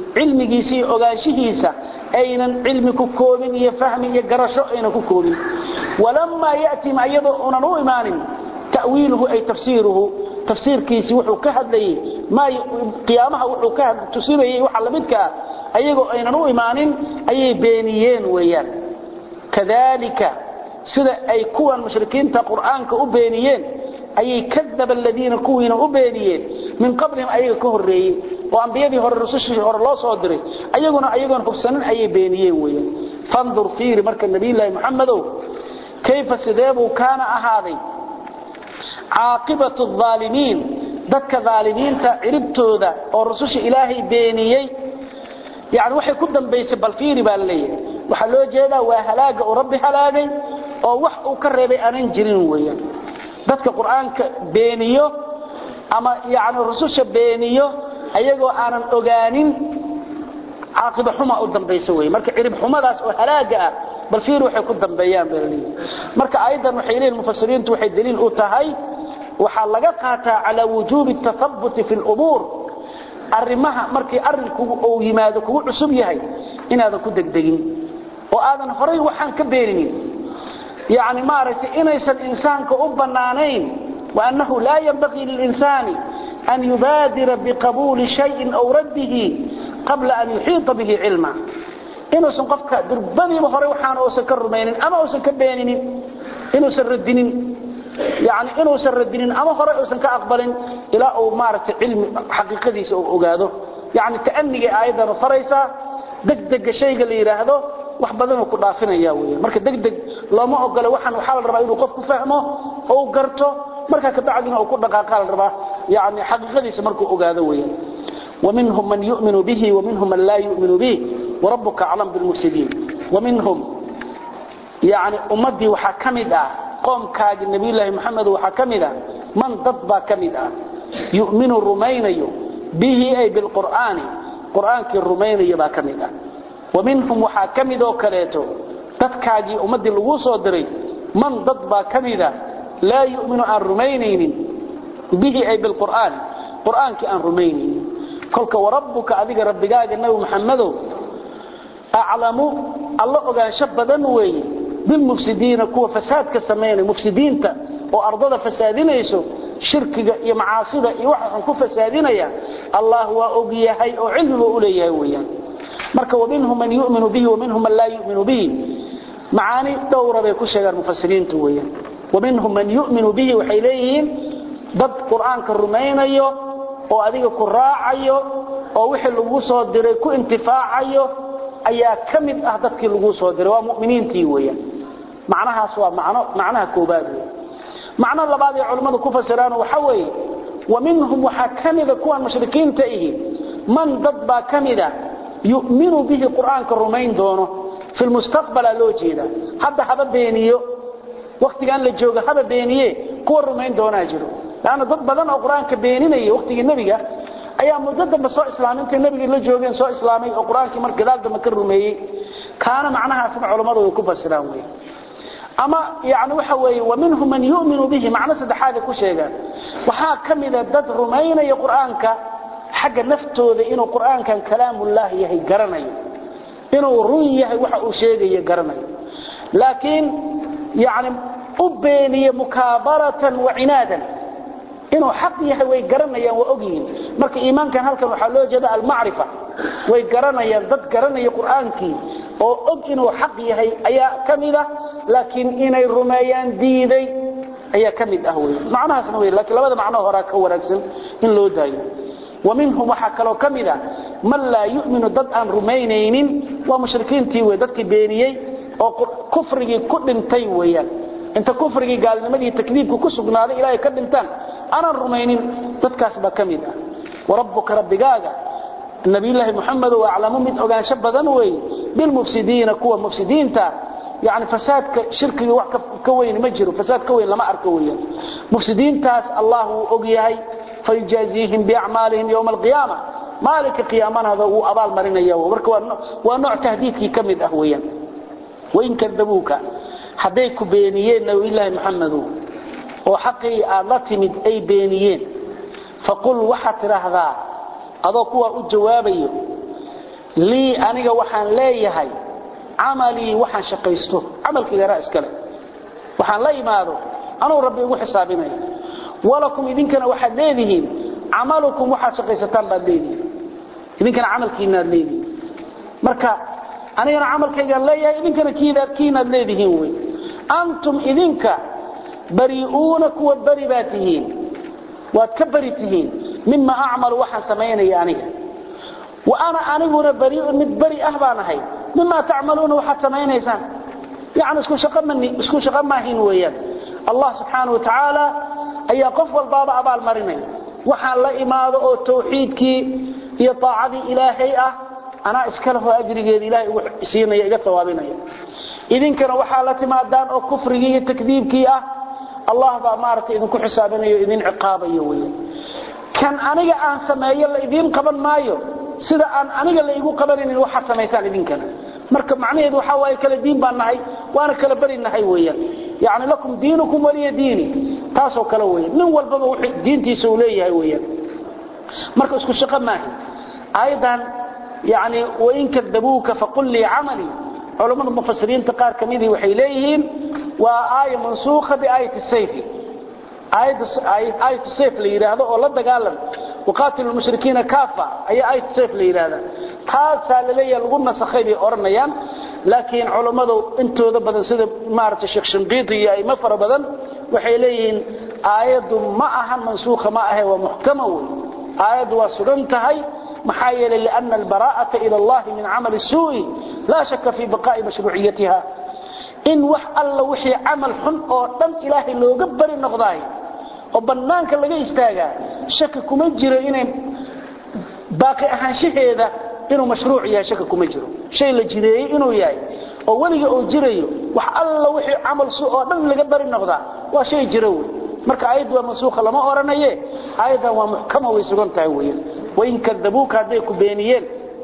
علميسي اوغاشيهيسا اينن علمك كوبين يا فهمي يا غرشو اينن كوبين ولما ياتي ما ايدو انو ايمانين تأويله أي تفسيره تفسير كيسي وحو كهد لي ما قيامها وحو كهد تسيره وحلمتك أيقو أين نو إيمانين أي بينيين ويان كذلك سيدة أي كوى المشركين تقرآنك أبينيين أي كذب الذين كوين أبينيين من قبلهم أي كهري وأنبياء هر الرسول هر الله صادري أيقونا أيقونا حبسنين أي بينيين ويان فانظر فيه مركز النبي الله محمد كيف سيدابه كان أهاذي عاقبة الظالمين ذك ظالمين تعربتودا ورسوش إلهي بينيي يعني وحي كدن بيس بالفيري بالليه وحلو جيدا وهلاقة وربي هلاقي ووحو كربي أنين جرين ويا ذك قرآن بينيو أما يعني الرسوش بينيو أيقو آنان أغانين عاقبة حما قدن بيسوي مركا عرب حما داس وهلاقة بالفير وحي كدن بيان بالليه مركا أيضا وحيلين المفسرين توحي الدليل أوتاهي waxaa laga qaataa ala wujuub at-tathabbut fi al-umur arimaha markii arinku uu yimaado kugu cusub yahay inaadan ku degdegin oo aadan horay waxaan ka beerinin yaani maaragtay inaysan insaanka u banaanayn wa annahu la yanbaghi lil-insani an yubadira biqabul shay'in aw raddihi qabla an yuhita bihi ilma inuu san qofka durbadiiba horay waxaan oo ka rumaynin ama oo ka beeninin inuu san radinin يعني إنه سر الدين أما خرج أوسن كأقبلين إلى أو مارة علم حقيقة دي سأوجاده يعني كأني أيضا فريسة دق دق شيء اللي يراهده وحبذنا كل عارفين ياوي مركز دق دق لا ما أقول وحن وحال الربا يقول قف فهمه أو قرته مركز كبعدين أو كل دقائق الربا يعني حقيقة دي سمرك أوجاده ويا ومنهم من يؤمن به ومنهم من لا يؤمن به وربك أعلم بالمفسدين ومنهم يعني أمدي وحكمدا قوم كاج النبي الله محمد وحكمدا من ضبا كمدا يؤمن الرومينيو به أي بالقرآن قرآن كالرومينيو با كمدا ومنهم وحكمدا وكريتو تتكاجي أمدي الوصو دري من ضبا كمدا لا يؤمن عن رومينين به أي بالقرآن قرآن كأن روميني كلك وربك أذيك ربك النبي محمد أعلم الله أقول شبدا وي بالمفسدين كوا فساد كسمين مفسدين تا وأرضنا فسادين يسو shirkiga iyo macaasida iyo waxa ku fasaadinaya Allah waa ogyahay oo cilmi u leeyahay weeyaan marka waminhum man yu'minu bihi waminhum man la yu'minu bihi maani dowra bay ku sheegan mufassiriintu weeyaan waminhum man yu'minu bihi waxay leeyihiin dad quraanka rumaynayo oo adiga ku raacayo oo wixii lagu soo diray ku intifaacayo ayaa kamid ah dadkii lagu soo diray waa mu'miniintii weeyaan macnahaas waa macno macnaha koobaad macna labaad ee culimadu ku fasiraan waxa weeye waminhum waxa kamida kuwa mushrikiinta ihi man dad ba kamida yu'minu bihi quraanka rumayn doono في المستقبل loo jeeda hadda haba beeniyo waqtigan la jooga haba beeniye kuwa rumayn doona jiro laana dad badan oo quraanka beeninaya waqtiga nabiga ayaa mudada soo islaaminta nabiga la joogeen soo islaamay oo quraanka mar gadaal dama ka rumeeyay kaana macnahaas culimadu ku fasiraan way ama yaani waxa weeye waminhum man yu'minu bihi macna saddexaad ku sheegan waxa kamida dad rumaynaya quraanka xagga naftooda inuu quraankan kalaamullah yahay garanayo inuu run yahay waxa uu sheegay garanayo laakiin yaani ubeeniye mukabaratan wa inadan inuu xaq yahay way garanayaan waa ogyiin marka iimaankan halkan waxa loo jeeda al ma'rifa way garanayaan dad garanaya quraankii oo og inuu xaq yahay ayaa kamida laakiin inay rumeeyaan diiday ayaa kamid ah way macnahaasna way laakiin labada macno hore ka wanaagsan in loo daayo ومنهم waxa kale kamida man la yu'minu dad aan rumaynaynin waa mushrikiintii way dadkii beeniyay oo kufrigi ku dhintay weeyaan inta kufrigi gaalnimadii takdiibku ku sugnaaday ilaahay ka dhintaan ana rumaynin dadkaas ba kamida warabbuka rabbigaaga nabiyullaahi muhammad wa a'lamu mid ogaansho badan way bil mufsidiina kuwa mufsidiinta يعني فسادك شركي wax ka weyn ma jiro fasaad ka weyn lama arko weeyaan mufsidiintaas Allah uu ogyahay فيجازيهم بأعمالهم يوم القيامة مالك قيامنا هذا هو أبال مرينيا ونوع تهديدك كمد أهويا وإن كذبوك حديك بينيين نبي الله محمد وحقي ألتمد أي بينيين فقل وحت رهذا أضاقوا الجوابي لي أنيق وحن ليهي عملي وحن شقيسته عملك يا رأس كلام وحن لي ماذا أنا ربي وحسابنا ولكم إذن كان واحد ليدهين عملكم واحد شقيستان بعد ليدهين إذن كان عمل كينا ليدهين مركا أنا أنا عمل كينا ليدهين إذن كان كينا كينا ليدهين أنتم إذن كان بريئونك وبريباتهين وتكبرتهين مما أعمل واحد سمعين يعني وأنا أنا بريء متبري أهبان هاي مما تعملون واحد سمعين يسان يعني اسكو شقا مني اسكو شقا ماهين ويان الله سبحانه وتعالى ayaa qof walba abaal marinay waxa la imaado oo tawxiidkii iyo taacadi ilaahay ah ana iskala hoo ajrigeed ilaahay uu siinaya iga tawaabinaya idinkana waxa la timaadaan oo kufrigi iyo takdiibkii ah Allah ba maartay idinku xisaabinayo idin ciqaabayo weeyaan kan aniga aan sameeyo la idin qaban maayo sida aan aniga la igu qabanin waxa sameeysan idinkana marka macnaheedu waxa way kala diin baan nahay waana kala barinahay weeyaan yaani lakum diinukum waliya diini taasoo kala weeyaan nin walba wuxuu diintiisa u leeyahay weeyaan marka isku shaqo maahin aydan yaani wain kadabuka faqul li amali culimada mufassiriinta qaar kamidii waxay leeyihiin waa aayad mansuukha bi aayati sayf aayad aayat sayf la yiraahdo oo la dagaalan waqatil mushrikiina kaafa ay aayat sayf la yiraahdo taas la leeyahay lagu nasakhay bi oranayaan laakiin culimadu intooda badan sida maarta sheekh Shambiiti ay ma fara badan waxay leeyihiin aayadu ma ahan mansuukha ma ahay waa muhkama aayadu waa sugan tahay maxaa yeelay lianna albaraa'ata ila Allah min amal as-su'i la shakka fi baqa'i mashru'iyyatiha in wax alla wixii amal xun oo dhan ilaahay looga bari noqday oo banaanka laga istaaga shaki kuma jiro inay baaqi ahaanshaheeda inuu mashruuc yahay shaki kuma jiro shay la jireeyay inuu yahay oo waliga oo jirayo wax alla wixii amal soo oo dhan laga bari noqda waa shay jiro marka aayadu waa mansuukha lama oranaye aayadan waa muhkama way sugan tahay weeyaan وإن كذبوك هذيك بينيين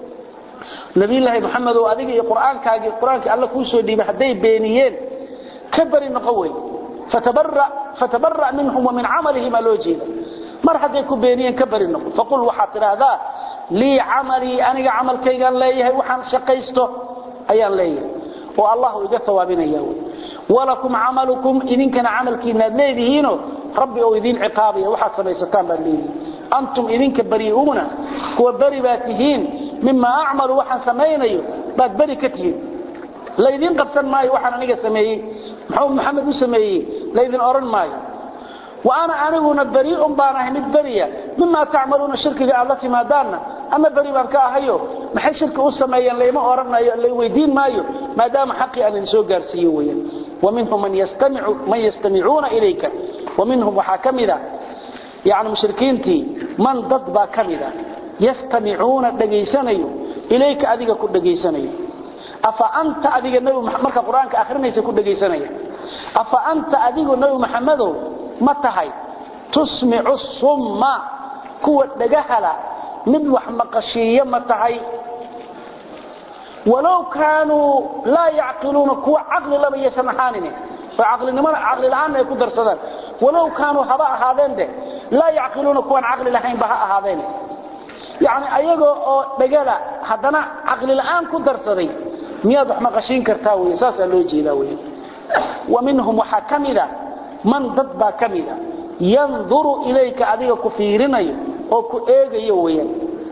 نبي الله محمد وأذيك القرآن كاجي القرآن الله كوسو دي بحدي بينيين كبر النقوي فتبرأ فتبرأ منهم ومن عمله ما لوجين مر هذيك بينيين كبر النقوي فقل وحاطر هذا لي عملي أنا عمل كي قال لي وحن شقيسته أيان لي والله يجثوا بنا يوم ولكم عملكم إن كان عمل كي نادليهينه ربي أو إذين عقابي وحسب يستان بالليل أنتم إذين كبريئون كوبرباتهين مما أعمل وحن سميني بعد بركتهين لا إذين قبسان ماي وحن أنيق سميه محمد سميه لا إذين أرن ماي وأنا أنا بريء بانا همد بريء مما تعملون الشركة التي ما دانا أما بريء بانك أهيو ما حي شركة أسميا اللي ما أرنا اللي ويدين مايو ما دام حقي أن نسوء قارسيويا ومنهم من يستمع من يستمعون إليك ومنهم وحاكمدا يعني مشركينتي من ضدبا كمدا يستمعون دغيسنيو إليك أديك كدغيسنيو أفأنت أديك النبي محمد قرآنك آخرين يسكو دغيسنيو أفأنت أديك النبي محمد متى تسمع الصم كوة دغهلا من وحمقشيه متى ولو كانوا لا يعقلون كوة عقل لما يسمحانني فعقل نما عقل الآن يكون درسدان ولو كانوا هباء هذين ده لا يعقلون كوة عقل لهين بهاء هذين يعني أيقو دغلا حدنا عقل الآن كون درسدي مياد وحمقشين كرتاوي اساسا لو جيداوي ومنهم وحكمدا من ضد كمدا ينظر إليك أديك كفيرني أو كأيغيو ويان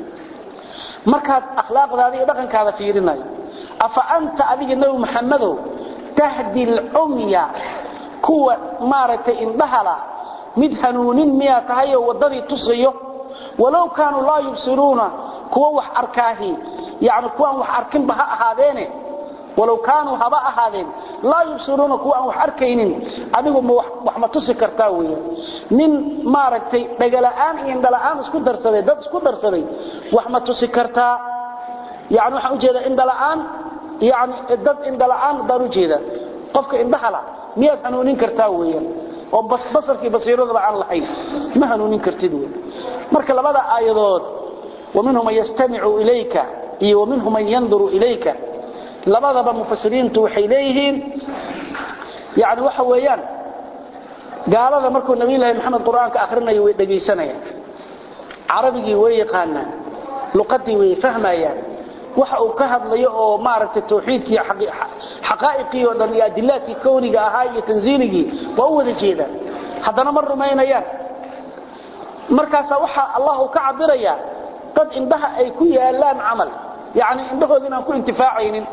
markaad akhlaaqdaada iyo dhaqankaada fiirinayo afa anta adiga nabi maxamedo tahdi al-umya kuwa maartay indhahala mid hanuunin miya tahay wadadii tusayo walaw kaanu la yubsiruna kuwa wax arkaahi yaani kuwa wax arkin baha ahaadeene walaw kaanu haba ahaadeen la yubsiruna kuwa wax arkaynin adigu wax ma tusi kartaa weeyaan nin maartay dhagala'aan iyo indhala'aan isku darsaday dad isku darsaday wax ma tusi kartaa yaani waxa u jeeda indhala'aan yaani dad indhala'aan baan u jeeda qofka indhahala miyaad hanuunin kartaa weeyaan oo bas basarkii basiirada aan lahayn ma hanuunin kartid weeyaan marka labada aayadood ومنهم يستمع إليك ومنهم من ينظر إليك labadaba mufassiriintu waxay leeyihiin yaani waxa weeyaan gaalada markuu nabi ilaahay maxamed quraanka akhrinayo way dhageysanayaan arabigi way yaqaanaan luqadii way fahmayaan waxa uu ka hadlayo oo maaragtay tawxiidkii xaqaa'iqii oo dhan iyo adilaadkii kowniga ahaa iyo tanziiligi waa wada jeedaan haddana mar rumaynayaan markaas waxa Allah uu ka cabiraya dad indhaha ay ku yaalaan amal يعني عندهم إنهم كو انتفاعين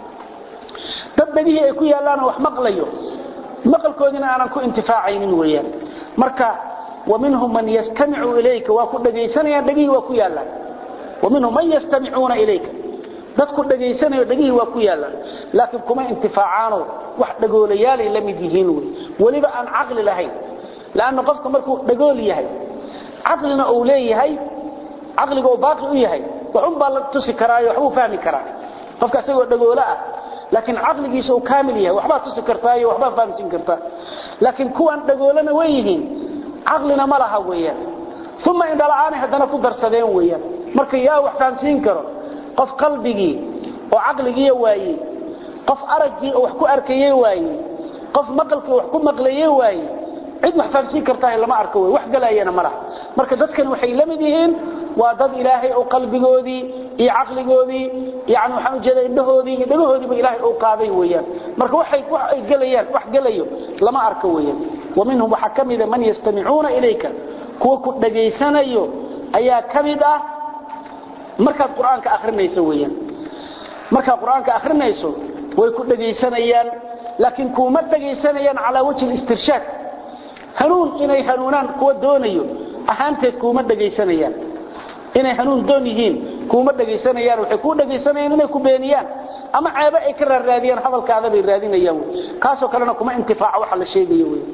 تبديه يكو يالانا وحمقليو مقل كودنا أنا كو انتفاعين ويان مركا ومنهم من يستمع إليك وكو دقيسانيا دقيه وكو يالان ومنهم من يستمعون إليك دادكو دقيسانيا دقيه وكو يالان لكن كما انتفاعانو واحد دقوليالي لم يديهينوي ولبا أن عقل لهي لأنه قفك مركو دقولي هاي عقلنا أولي هاي عقلك باقي هاي وحب الله تسي كراي وحبو فهمي كراي قفك أسيقوا دقولاء لكن عقلك يسو كامل يهي وحبا تسي كرتاي وحبا فهمسين كرتاي لكن كوان دقولنا ويهين عقلنا ملها ويهين ثم إن دلعاني حدنا كو درسدين ويهين مركي يا وحفهمسين كرا قف قلبك وعقلك يواي قف أرجي وحكو أركي يواي قف مقلك وحكو مقلي يواي عيد وحفهمسين كرتاي لما أركوي وحقلا يانا ملها مركي دادكن وحي لمديهين وضد إلهي أو قلبي إي عقلي يعني وحن جدا إنهودي إنهودي بإلهي أو قاضي ويان مركو وحي وحي قليان وح قليو لما أركويان ومنهم وحكمد من يستمعون إليك كوكو دقيسانيو أيا كمدا مركا القرآن كآخرنا يسويان مركا القرآن كآخرنا يسو ويكو دقيسانيان لكن كومت دقيسانيان على وجه الاسترشاد هنون إني هنونان كو دونيو أهانتك كومت دقيسانيان inay hanuun doon yihiin kuma dhageysanayaan waxay ku dhageysanayaan inay ku beeniyaan ama ceeba ay ka raadiyaan hadalkaada bay raadinayaan kaasoo kalena kuma intifaac waxa la sheegayo weey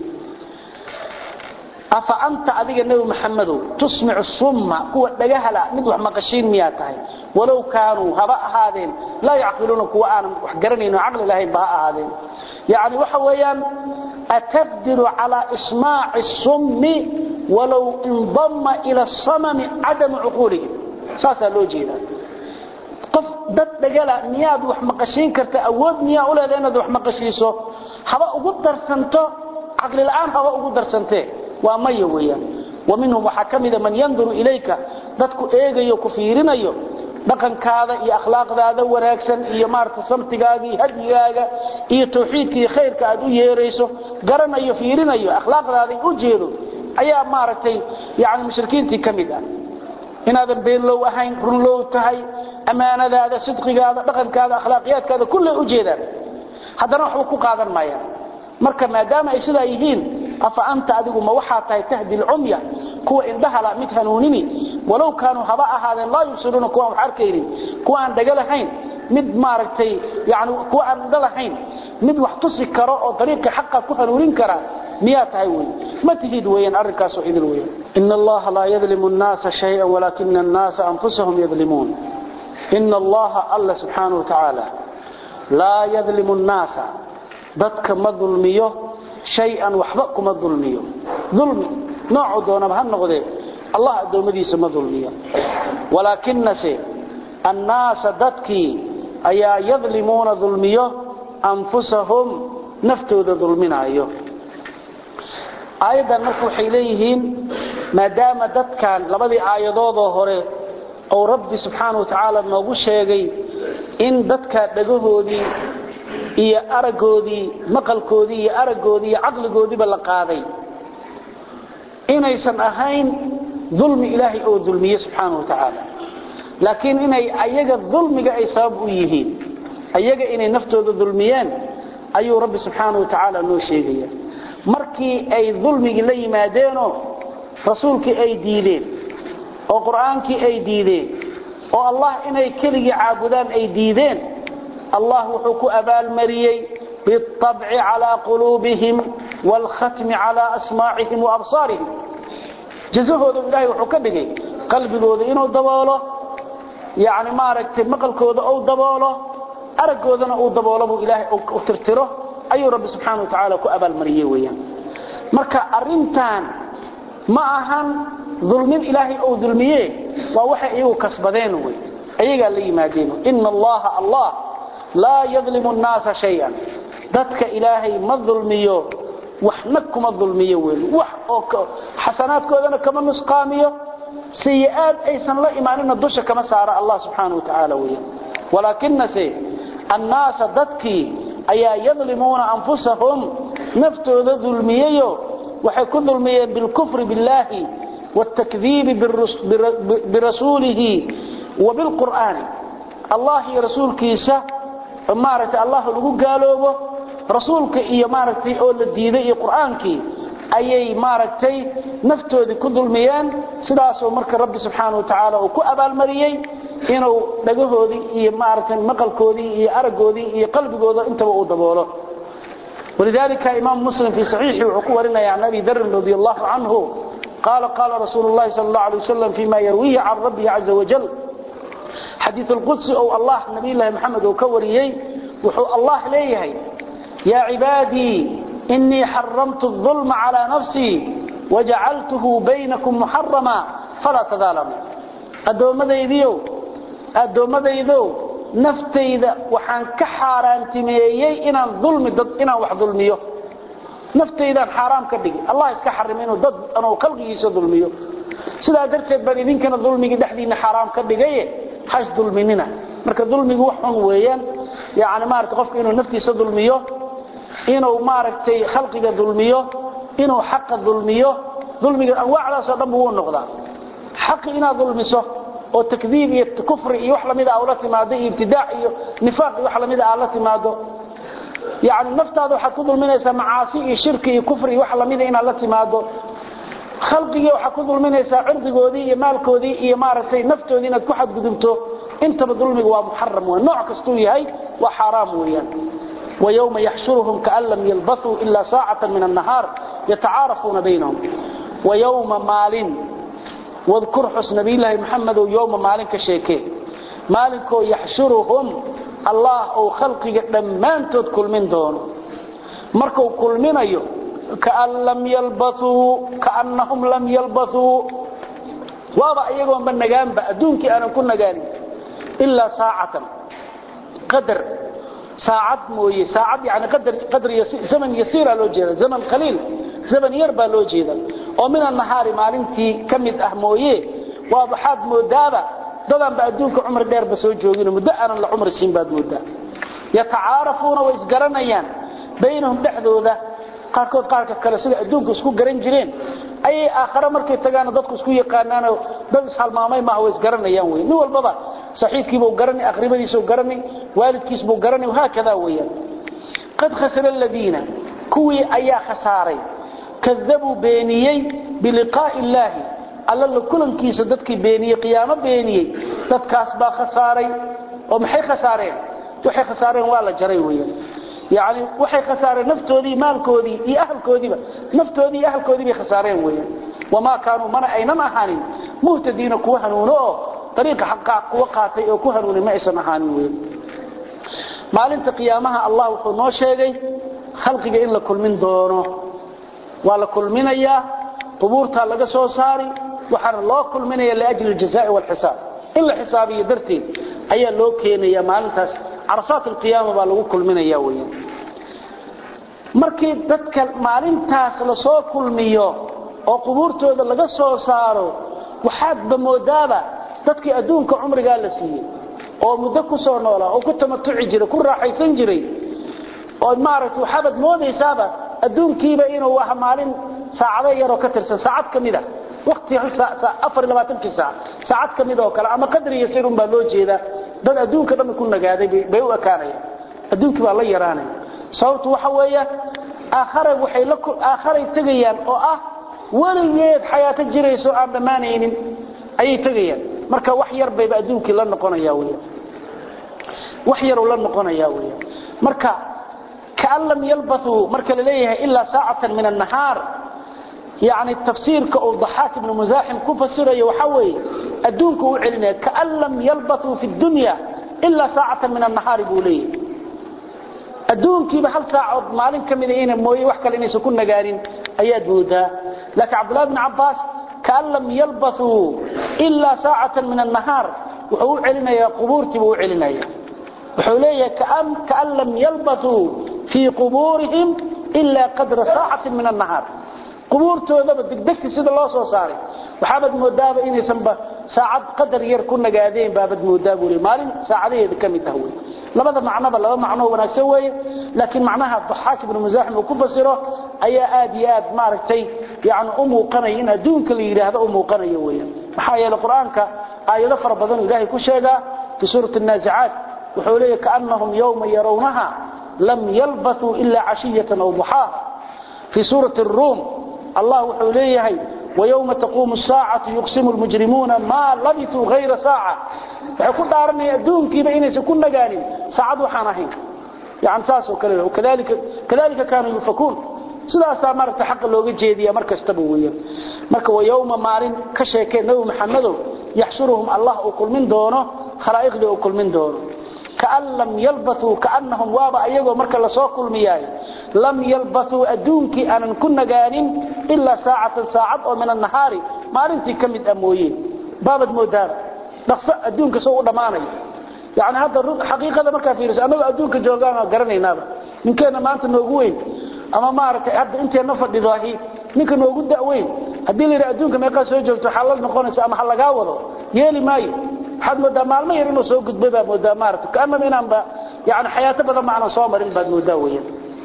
afa anta adiga nabi maxamedo tusmi'u summa kuwa dhagahala mid wax maqashiin miya tahay walaw kaanu haba ahaadeen la yaqiluna kuwa aan wax garanayno aqli lahayn ba ahaadeen yaani waxa weeyaan atafdiru ala isma'i summi ولو انضم إلى الصمم عدم عقوله ساسا لو جيدا قف دد دغلا مياد wax maqashin karta awood miya u leedahay wax maqashiiso haba ugu darsanto aqli la'aan haba ugu darsantee waa mayo weeyaan ومنهم وحكمida man yanzuru ilayka dadku eegayo ku fiirinayo dhaqankaada iyo akhlaaqdaada wanaagsan iyo maarta samtigaaga iyo hadiyaaga iyo tawxiidka iyo khayrka aad u yeerayso garanayo fiirinayo akhlaaqdaada u jeedo ayaa maaragtay yaani mushrikiintii kamid ah inaadan been loo ahayn run loo tahay amaanadaada sidqigaada dhaqankaada akhlaaqiyadkaada kullu u jeedaan haddana wax ku qaadan maayaan marka maadaama ay sida yihiin afa anta adigu ma waxa tahay tahdi al-umya kuwa indhaha la mid hanuunini walaw kaanu haba ahaadeen la yusiruna kuwa wax arkaynin kuwa aan dhagalahayn mid maaragtay yaani kuwa aan dhalahayn mid wax tusi karo oo dariiqa xaqqa ku hanuunin kara miyaa tahay way ma tihid weeyaan arrinkaas oo idin weeyaan inna allaha la yadlimu an-nasa shay'an walakinna an-nasa anfusahum yadlimun inna allaha alla subhanahu wa ta'ala la yadlimu an-nasa dadka ma dulmiyo shay'an waxba kuma dulmiyo dulmi nooc doonaba ha noqdee allah adoomadiisa ma dulmiyo walakinna an-nasa dadki ayaa yadlimuna dulmiyo anfusahum naftooda dulminaayo aayadan markuu waxay leeyihiin maadaama dadkan labadii aayadood oo hore oo rabbi subhanahu wa ta'ala noogu sheegay in dadka dhagahoodii iyo aragoodii maqalkoodii iyo aragoodii iyo aqligoodiiba la qaaday inaysan ahayn dulmi ilaahi oo dulmiye subhanahu wa ta'ala laakiin inay ayaga dulmiga ay sabab u yihiin ayaga inay naftooda dulmiyeen ayuu rabbi subhanahu wa ta'ala noo sheegaya markii ay dulmiga la yimaadeeno rasuulkii ay diideen oo quraankii ay diideen oo allah inay kaliya caabudaan ay diideen الله وحكو أبال مريي بالطبع على قلوبهم والختم على أسماعهم وأبصارهم جزوه ذو إلهي وحكو بقي قلب ذو إنه دباله يعني ما ركتب مقل كوذا أو دباله أرق كوذا أو دباله إلهي أو ترتره أي رب سبحانه وتعالى كو أبال مريي ويان مركا أرنتان معهم ظلم إلهي أو ظلميه ووحي إيو كسبدين وي أي قال لي ما دينه إن الله الله لا يظلم الناس شيئا ذاتك إلهي ما الظلميه وحنكم الظلميه وين وح حسناتك وذنا كما نسقاميه سيئات أيسا لا إيماننا الدوشة كما سارع الله سبحانه وتعالى وين ولكن سي الناس ذاتك أيا يظلمون أنفسهم نفتوا ذا ظلميه وحيكون ظلميه بالكفر بالله والتكذيب برسوله وبالقرآن الله رسولك يسا maaragtay allah lagu gaaloobo rasuulka iyo maaragtay oo la diiday iyo quraanki ayay maaragtay naftoodi ku dulmiyeen sidaas oo marka rabbi subhanahu wa ta'ala uu ku abaal mariyay inuu dhagahoodi iyo maaragtay maqalkoodi iyo aragoodi iyo qalbigooda intaba uu daboolo ولذلك امام مسلم في صحيحه وحكوا لنا عن ابي ذر رضي الله عنه قال قال رسول الله صلى الله عليه وسلم فيما يرويه عن ربه عز وجل حديث القدس أو الله نبي الله محمد وكوريه وحو الله ليه يا عبادي إني حرمت الظلم على نفسي وجعلته بينكم محرما فلا تظالموا أدو ماذا يذيو أدو ماذا يذيو نفتي ذا وحان كحاران تمييي إنا الظلم ضد إنا وح ظلميه نفتي ذا حرام كبير الله يسكحرمينه ضد أنا وقلقي يسظلميه سلا درتد بني ذين كان ظلمي دحدينا حرام كبير حاج ظلميننا marka dulmigu wax xun weeyaan yaani maartay qofka inuu naftiisa dulmiyo inuu maartay khalqiga dulmiyo inuu xaq dulmiyo dulmiga anwaacdaas oo dhan uu noqdaa xaq ina dulmiso oo takdiib iyo kufri iyo wax lamida awla timaado ibtidaa iyo nifaaq iyo wax lamida awla timaado yaani naftaadu waxa ku dulminaysa macaasi iyo shirki iyo kufri iyo wax lamida ina la timaado khalqiga waxa ku dulminaysa cirdigoodii iyo maalkoodii iyo maartay naftoodii inaad ku xadgudubto انت بظلمك ومحرم ونوع كستوي هاي وحرام ويان ويوم يحشرهم كأن لم يلبثوا إلا ساعة من النهار يتعارفون بينهم ويوم مال واذكر حسن نبي الله محمد ويوم مال كشيكي مالك يحشرهم الله أو خلقك لما تدكل من دون مركو كل من أيو كأن لم يلبثوا كأنهم لم يلبثوا وابا ايغون بنغان بادونكي انا كنا غاني الا ساعه قدر ساعه مويه ساعه يعني قدر قدر يسير زمن يسير لو جيدا زمن قليل زمن يربى لو جيدا ومن النهار مالنتي كميد اه مويه وابحاد مودابا ددان بادونك عمر دير بسو جوغين مدة انا العمر سين باد مودا يتعارفون ويسغرنيان بينهم دحدودا قاركود قارك kale sida adduunka isku garan jireen ay aakhira markay tagaan dadku isku yaqaanaan dad ishalmaamay ma hawees garanayaan way nin walbaba saxiibkiiba uu garanay aqribadiisa uu garanay waalidkiis buu garanay waxa kada weeyaan qad khasara alladina kuwi ayaa khasaaray kadabu beeniyay biliqaa'i illaahi alla la kulankiisa dadkii beeniyay qiyaamo beeniyay dadkaas baa khasaaray oo maxay khasaareen waxay khasaareen waa la jaray weeyaan يعني waxay khasaareen naftoodii maalkoodii iyo ahalkoodiiba naftoodii iyo ahalkoodii bay khasaareen weeyaan wama kaanu mana aynan ahanin muhtadiina kuwa hanuuno طريقه حقا kuwa qaatay oo ku hanuunay ma aysan ahanin weeyaan maalinta qiyaamaha Allah wuxuu noo sheegay khalqiga in la kulmin doono waa la kulminaya qubuurta laga soo saari waxana loo kulminaya la ajli jazaa wal hisaab in la xisaabiyo darteed ayaa loo keenaya maalintaas عرصات القيامة baa lagu kulminaya weeyaan markii dadka maalintaas la soo kulmiyo oo qubuurtooda laga soo saaro waxaad bamoodaaba dadkii adduunka umriga la siiyay oo muddo ku soo noolaa oo ku tamatuci jiray ku raaxaysan jiray oo maaragtay waxaad moodaysaaba adduunkiiba inuu wax maalin saacado yar oo ka tirsan saacad kamida waqti afar iyo labaatan saac saacad kamida oo kale ama qadriga sirun baa loo jeeda dad adduunka dhan ku nagaaday bay u akaanay adduunki baa la yaraanay sababtu waxa weeye aakhira waxay la aakhiray tagayaan oo ah waligeed xayaato jirayso aan dhamaanaynin ay tagayaan marka wax yar bay adduunki la noqonaya weeye wax yar oo la noqonaya weeye marka ka'allam yalbathu marka la leeyahay illa saa'atan min an-nahar يعني التفسير كالضحاك بن مزاحم كفسره وحوي أدونك وعلنا كأن لم يلبثوا في الدنيا إلا ساعة من النهار بولي أدونك بحل ساعة مالين كمدين موي وحكا لإني سكون قارين أياد بودا لك عبد الله بن عباس كأن لم يلبثوا إلا ساعة من النهار وحو علنا يا قبورتي وعلنا يا وحولي كأن, كأن لم يلبثوا في قبورهم إلا قدر ساعة من النهار قبورتooda degdegti sida loo soo saaray waxaad moodaaba inaysan ba saacad qadar yar ku nagaadeen baabad moodaaba maalin saacadeed kamid ah way labada macnaba laba macno wanaagsan way laakiin macnaha Dhahak ibn Muzahim uu ku fasiro ayaa aad iyo aad maaragtay yaani u muuqanay in adduunka la yiraahdo u muuqanayo weeyaan waxa yeelay quraanka aayado fara badan Ilaahay ku sheega fi suurat an-nazi'at wuxuu leeyahay kaannahum yawma yarawnaha lam yalbathu illa 'ashiyatan aw duhaha fi suurat ar-rum الله وحوليه ويوم تقوم الساعة يقسم المجرمون ما لبثوا غير ساعة فيقول دارني أدونك بإنس كنا قانين ساعد وحانهين يعني ساسو كذلك وكذلك كذلك كانوا يفكون سلاسة مرة حق اللوغة جيدية مركز تبوية مركز ويوم مارين كشيكين نبو محمد يحشرهم الله أقول من دونه خلائق لي أقول من دونه كأن لم يلبثوا كأنهم وابا أيقوا مركز لسوكل مياي لم يلبثوا أدونك أن كنا قانين إلا ساعة ساعة أو من النهار ما رنتي كمد أمويين بابد مدار نقصى أدونك سوء دماني يعني هذا حقيقة ما كان في رسالة أنا أدونك جوغانا قرني نابا من كان ما أنت نوقوين أما ما أعرف هذا أنت نفض ضاهي منك نوقود دعوين هدي لي أدونك ما يقال سوء جوغت حلال نقونس أما حلق عوضه يالي ماي حد مدى مال ما يرينو سوء قد ببا مدى مارت كأما من أنبا يعني حياته بدا معنا صامر بعد مداويا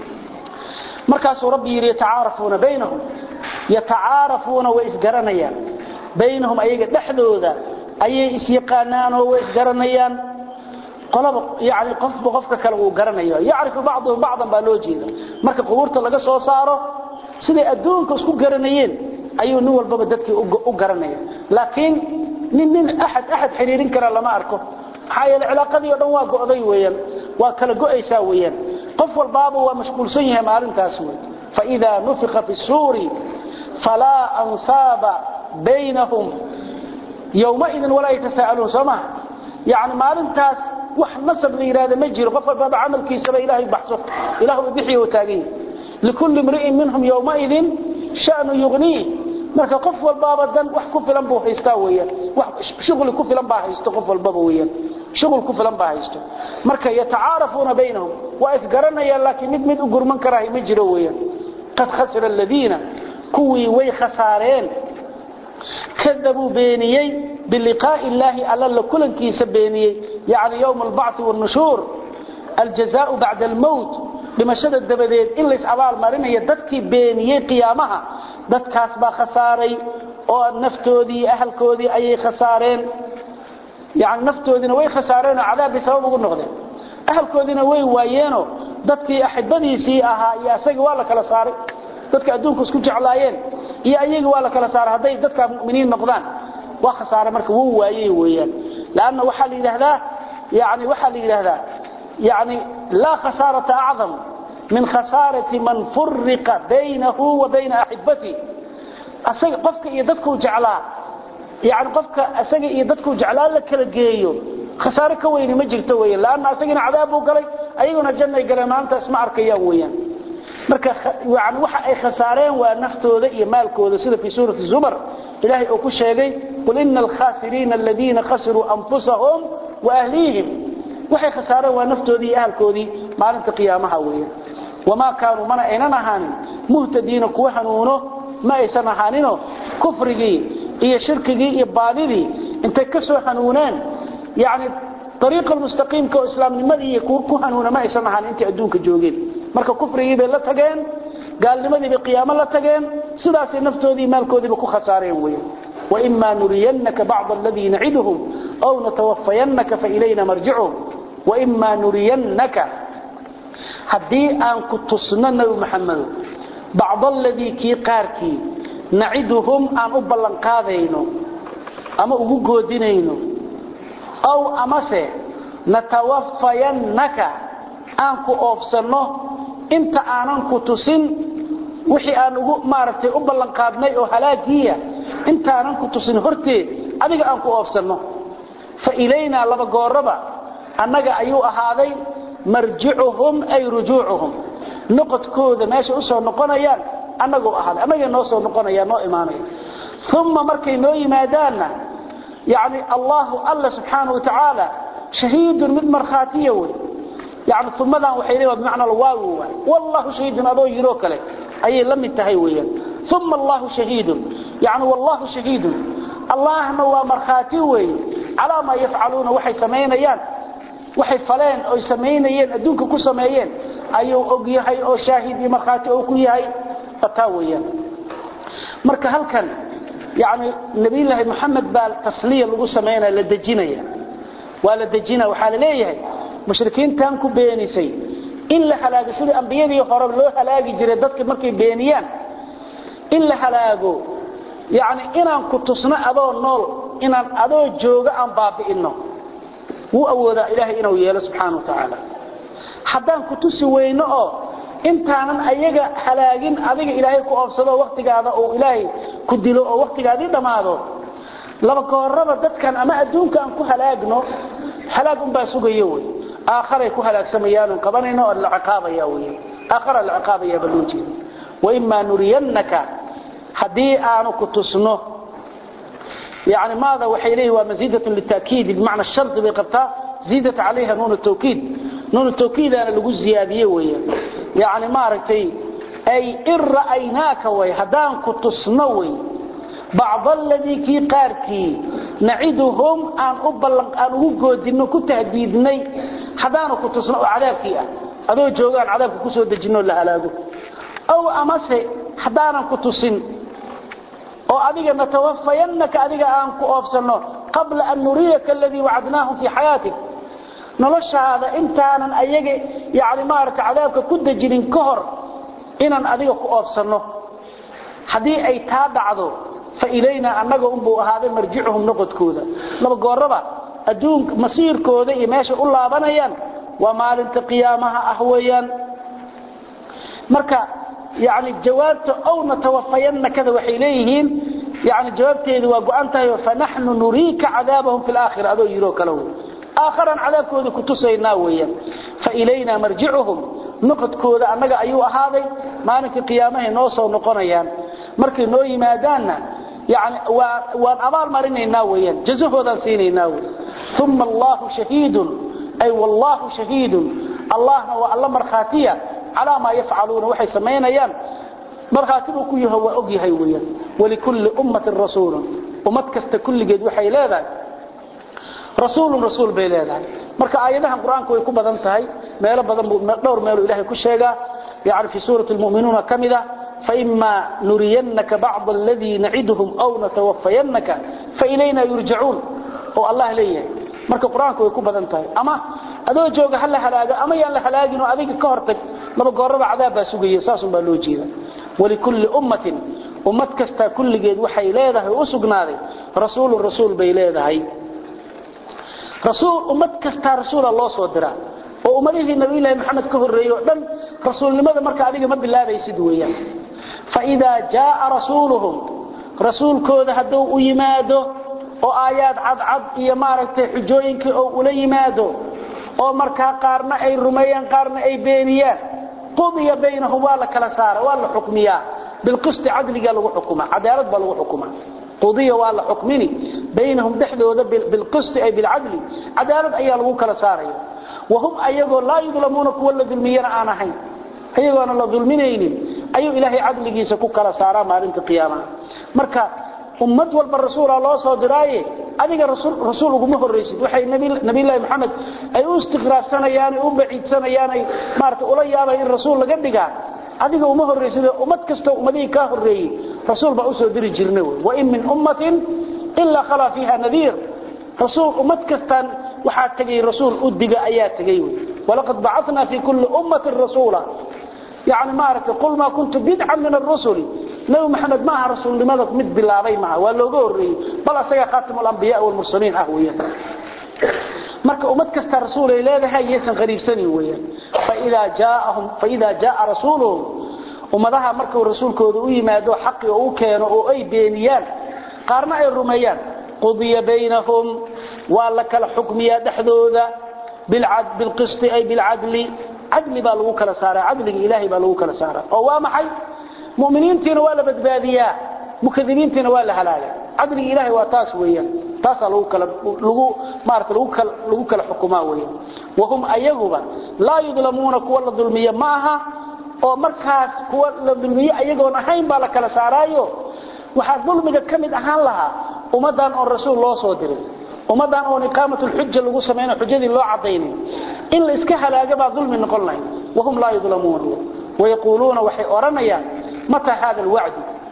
مركز ربي يتعارفون بينهم يتعارفون وإسقرنيان بينهم أيها دحدوذا أي إسيقانان وإسقرنيان قلب يعني قف بقفك كالغو قرنيان يعرف بعضهم بعضا بالوجيدا مركز قبورة لغا سو صارو سيدي أدونك اسكو قرنيين أيها نوال بابا دادكي أقرنيان لكن من من أحد أحد حريرين كرا لما أركو حايا العلاقة دي ودنوا قؤضي ويان وكلا قؤيسا ويان قف الباب ومشكول سنها مالين تاسوي فإذا نفخ في السور فلا أنصاب بينهم يومئذ ولا يتساءلون سمع يعني مالين تاس وح نصب لإرادة مجر قف الباب عمل كيسر إلهي بحثه إله بحيه وتاقيه لكل امرئ منهم يومئذ شأن يغنيه marka qof walba dan wax ku filan buu haystaa weeyaan wax shaqo ku filan baa haysto qof walba weeyaan shaqo ku filan baa haysto marka yataarafuna baynahum wa isgaranaya laakiin mid mid u gurman karahay ma jiro weeyaan qad khasira alladina kuwi way khasaareen kadabu beeniyay biliqaa'i illahi alla kulankiisa beeniyay yaani yawm al-ba'th wan-nushur al-jazaa'u ba'da al-maut بمشهد الدبديد إلا إسعبال مارينيا دادكي بينيي قيامها dadkaas baa khasaaray oo naftoodii ahalkoodii ayay khasaareen يعني نفتودina way khasaareen cadaab sabab ugu noqdeen ahalkoodina way waayeeno dadkii axibadiisii ahaa iyo asaga waa la kala saaray dadka adduunka isku jeclaayeen iyo ayaga waa la kala saaray haday dadka muuminiin noqdaan waa khasaare marka wuu waayay weeyaan laana waxa la yiraahdaa يعني waxa la yiraahdaa يعني لا خسارة أعظم من خسارة من فرق بينه وبين أحبته asaga qofka iyo dadku jeclaa يعني قفك أسجى يدك وجعلان لك الجيو خسارة كويني مجرد ويا لأن أسجى عذابه قلي أيونا الجنة قال ما أنت اسمع ركيا ويا مرك يعني وح أي خسارين ونفته ذي مالك وذي في سورة الزمر إلهي أكو شيء قل إن الخاسرين الذين خسروا أنفسهم وأهليهم وح خسارة ونفته ذي أهلك وذي ما أنت قيامها ويا وما كانوا من أيننا هان مهتدين كوهنونه ما يسمى هانينه كفرجي iyo shirkigi iyo baadidii inta ka soo xanuunaan yaani طريق المستقيم ka islaamnimadii ku xanuuna ma aysan ahaan inta adduunka joogeen marka kufrigii bay la tageen gaalnimadii bay qiyaamo la tageen sidaas naftoodii maalkoodii ku khasaareen weeyaan wa imma nuriyannaka ba'd alladhi na'iduhum aw natawaffayannaka fa ilayna marji'uhum wa imma nuriyannaka hadii aan ku tusnana nabi maxamed ba'd alladhi ki qaarki نعدهم أن أبلن قاذينه أما أقول دينينه أو أمس نتوفينك أنك أفصلنه أنت أنك تسن وحي أن أقول مارتي أبلن قاذني أو هلاكية أنت أنك تسن هرتي أديك أنك أفصلنه فإلينا لبقربة أنك أيها هذين مرجعهم أي رجوعهم نقط كود ماشي أسر نقنيان anagoo ahaad anaga noo soo noqonaya noo iimaanay thumma markay noo yimaadaana yaani allah allah subhanahu wa ta'ala shahidun mid markhaatiyo way yaani thumadan waxay leeyahay macna waaw wallahu shahidun adoo yiro kale ayay la mid tahay weeyaan thumma allah shahidun yaani wallahu shahidun allahna waa markhaati way ala ma yafcaluna waxay sameeyaan waxay faleen oo sameeyeen adduunka ku sameeyeen ayuu og yahay oo shaahid iyo markhaati oo ku yahay فتاويا marka halkan yaani nabi ilaahi maxamed baa tasliya lagu sameeyay la dajinaya wala dajina waxa la leeyahay mushrikiintan ku beenisay in la halaago sida anbiyadii hore loo halaagi jiray dadka markay beeniyaan in la halaago yaani inaan ku tusno adoo nool inaan adoo jooga aan baabi'ino wuu awooda ilaahi inuu yeelo subhanahu wa ta'ala hadaan ku tusi weyno oo intaanan ayaga halaagin adiga ilaahay ku oofsado waqtigaada oo ilaahay ku dilo oo waqtigaadii dhamaado laba kooraba dadkan ama adduunka aan ku halaagno halaagun baa sugayo way aakharay ku halaagsamayaan qabanayno oo la ciqaabaya way aakhara la ciqaabaya baluuji wa imma nuriyannaka hadii aanu ku tusno يعني ماذا وحيليه ومزيدة للتأكيد بمعنى الشرط بقبطة زيدت عليها نون التوكيد نون التوكيد أنا لقول زيادية ويا يعني ما رأيتي أي إن رأيناك وي هدان كنت تصنوي بعض الذي كي قاركي نعيدهم أن أبلغ أن أقود إنه كنت هديدني هدان كنت تصنوي عذابك أدو جوغان عذابك كسو دجنو الله علاقه أو أمسي هدان كنت تصن أو أديك نتوفينك أديك أنك أفصلنا قبل أن نريك الذي وعدناه في حياتك نلش هذا انت أنا أيجي يعني مارك عذابك كد جنين كهر إن أديك أفصلنا حدي أي تابعه فإلينا أنك أنبو هذا مرجعهم نقد كودا لما قربا أدون مصير كودا يماشي الله بنيا وما لنت قيامها أهويا مركا يعني جوابته أو نتوفين كذا وحيليهين يعني جوابته إذا وقعنتها فنحن نريك عذابهم في الآخرة هذا يروك له آخرا عذابك إذا كنت سيناويا فإلينا مرجعهم نقد كودا أنك أيها هذا ما نك قيامه نوصى ونقنيان مركي نوي مادانا يعني وان أبار مرين ناويا جزه ذا سيني ناوي ثم الله شهيد أي والله شهيد الله والله مرخاتية على ما يفعلون وحي سمينيان مرخاتبه كيه هو أجي هيويا ولكل أمة رسول ومتكست كل جد وحي لاذا رسول رسول بيلاذا مركا آياتها القرآن كوي كو بدن تهي ميلا بدن دور ميلو إلهي كشيغا يعني في سورة المؤمنون كمدة فإما نرينك بعض الذي نعدهم أو نتوفينك فإلينا يرجعون والله ليه marka quraanku way ku badan tahay ama adoo jooga hal halaaga ama yaan la halaagin oo adiga ka hortag laba gooraba cadaab baa sugayay saasun baa loo jeeda wali kulli ummatin ummad kasta kulligeed waxay leedahay u sugnaaday rasuul rasuul bay leedahay rasuul ummad kasta rasuul Allah soo diraa oo ummadihii nabi ilaahay maxamed ka horeeyo dhan rasuulnimada marka adiga ma bilaabaysid weeyaan fa ida jaa rasuuluhum rasuulkooda haduu u yimaado oo aayad cad cad iyo maaragtay xujooyinka oo ula yimaado oo marka qaarna ay rumeeyaan qaarna ay beeniyaan qudiya baynahum wala kala saara wala xukmiya bil qist adliga lagu xukuma cadaalad baa lagu xukuma qudiya wala xukmini baynahum dhaxdooda bil qist ay bil adli cadaalad ayaa lagu kala saaraya wahum ayagoo la yudlamuna kuwa dulmiyana aan ahayn ayagoo aan la dulminaynin ayu ilaahi adligiisa ku kala saara maalinta qiyaamaha marka ummad walba rasuul Allah soo diraaye adiga rasuul rasuul ugu horeysid waxay nabi nabi ilaahi maxamed ay u istiqraarsanayaan u baciidsanayaan ay maarta ula yaabay in rasuul laga dhigaa adiga uma horeysid ummad kasta ummadii ka horeeyay rasuul baa u soo diri jirnay wa in min ummatin illa khala fiha nadhir rasuul ummad kasta waxa tagay rasuul u diga ayaa tagay walaqad ba'athna fi kulli ummatin rasuula يعني ما أردت قل ما كنت بدعا من الرسل نبي محمد معها رسول لماذا مد بالله معه ولا قوري بل أسيا خاتم الأنبياء والمرسلين أهويا مركا أمد كستا رسول إليه هاي يسن غريب سني ويا فإذا جاءهم فإذا جاء رسولهم ومدها مركا الرسول كودوي ما دو حقي أو كانوا أو أي بينيان قارنا أي الرميان قضي بينهم ولك الحكم يا دحدوذا بالعدل بالقسط أي بالعدل عدل با لو كلا سارا عدل الهي با لو كلا سارا او وا maxay muuminiintina wala badbaadiya mukadibiintina wala halaala عدل الهي waa taas weeyaan taas lagu kala lagu maarta lagu kala lagu kala xukumaa weeyaan wahum ayaguba la yudlamuna kuwa la dulmiya maaha oo markaas kuwa la dulmiya ayagoon ahayn baa la kala saaraayo waxa dulmiga kamid ahaan laha umadan oo rasuul loo soo diray umadan oo iqaamatul hujja lagu sameeyay hujjadii loo cadeeyay in la iska halaaga baa dulmi noqon lahayn wahum la yudlamuun ويقولون وحي أرميا متى هذا الوعد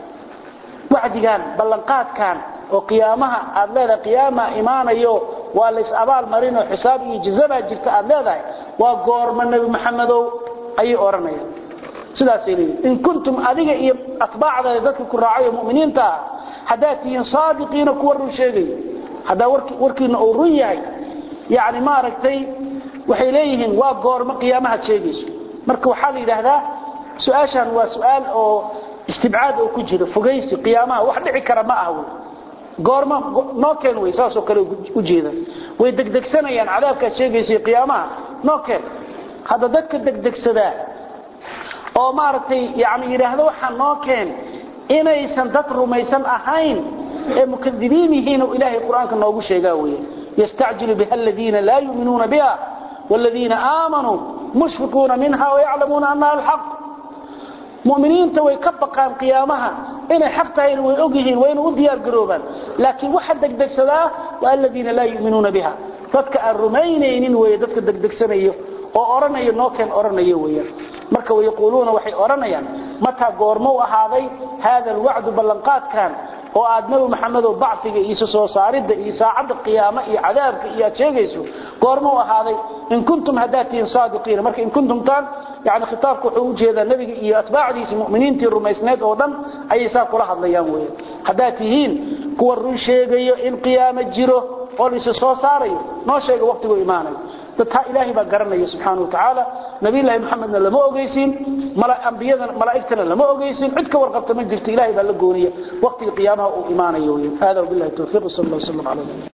وعدان بلنقات كان وقيامها أبلاذا قيامة إيمانا يو والإس أبال مرين وحسابي جزبها جلت أبلاذا وقور من نبي محمد أي أرميا سلا سيري إن كنتم أذيك أطباع ذلك الرعاية المؤمنين تا حداتين صادقين كوروا شيئا هذا وركين أوريعي يعني ما ركتي وحيليهن وقور من قيامها تشيئا marka waxa la yiraahdaa su'aashan waa su'aal oo istibcaad oo ku jira fogeysi qiyaamaha wax dhici kara ma aha goorma noo keen way saasoo kale u jeeda way degdegsanayaan cadaabka sheegaysay qiyaamaha noo keen hada dadka degdegsada oo maartay yaani yiraahdo waxa noo keen inaysan dad rumaysan ahayn ee mukadibiin yihiin oo ilaahay quraanka noogu sheegaa weeye yasta'jilu biha alladina la yu'minuna biha والذين آمنوا مشفقون منها ويعلمون أنها الحق مؤمنين توي كبقان قيامها إن حقتين ويؤجهين وين وديار قروبا لكن واحد دقدق سلاه والذين لا يؤمنون بها فاتك الرمينين ويدفك دقدق سنيه وأرني نوكين أرني ويا مركا ويقولون وحي أرنيا متى قورموا هذا هذا الوعد بلنقات كان oo aad nabi maxamed oo bacfiga iyo soo saaridda iyo saacada qiyaama iyo cadaabka iyo sheegayso goormo ahaaday in kuntum hadatiin saadiqiin marka in kuntum tan yaani khitaabku wuxuu u jeedaa nabiga iyo atbaacdiisa muuminiintii rumaysneed oo dhan ay saa kula hadlayaan weey hadaatihiin kuwa run sheegayo in qiyaama jiro oo la soo saarayo noo sheega waqtigu iimaanay dadka ilaahi baa garanaya subhanahu wa ta'ala nabi ilaahi maxamedna lama ogeysin mala anbiyada malaa'iktana lama ogeysin cid ka warqabta ma jirto ilaahi baa la gooniya waqtiga qiyaamaha uu iimaanayo hada billahi tawfiq sallallahu alayhi wa sallam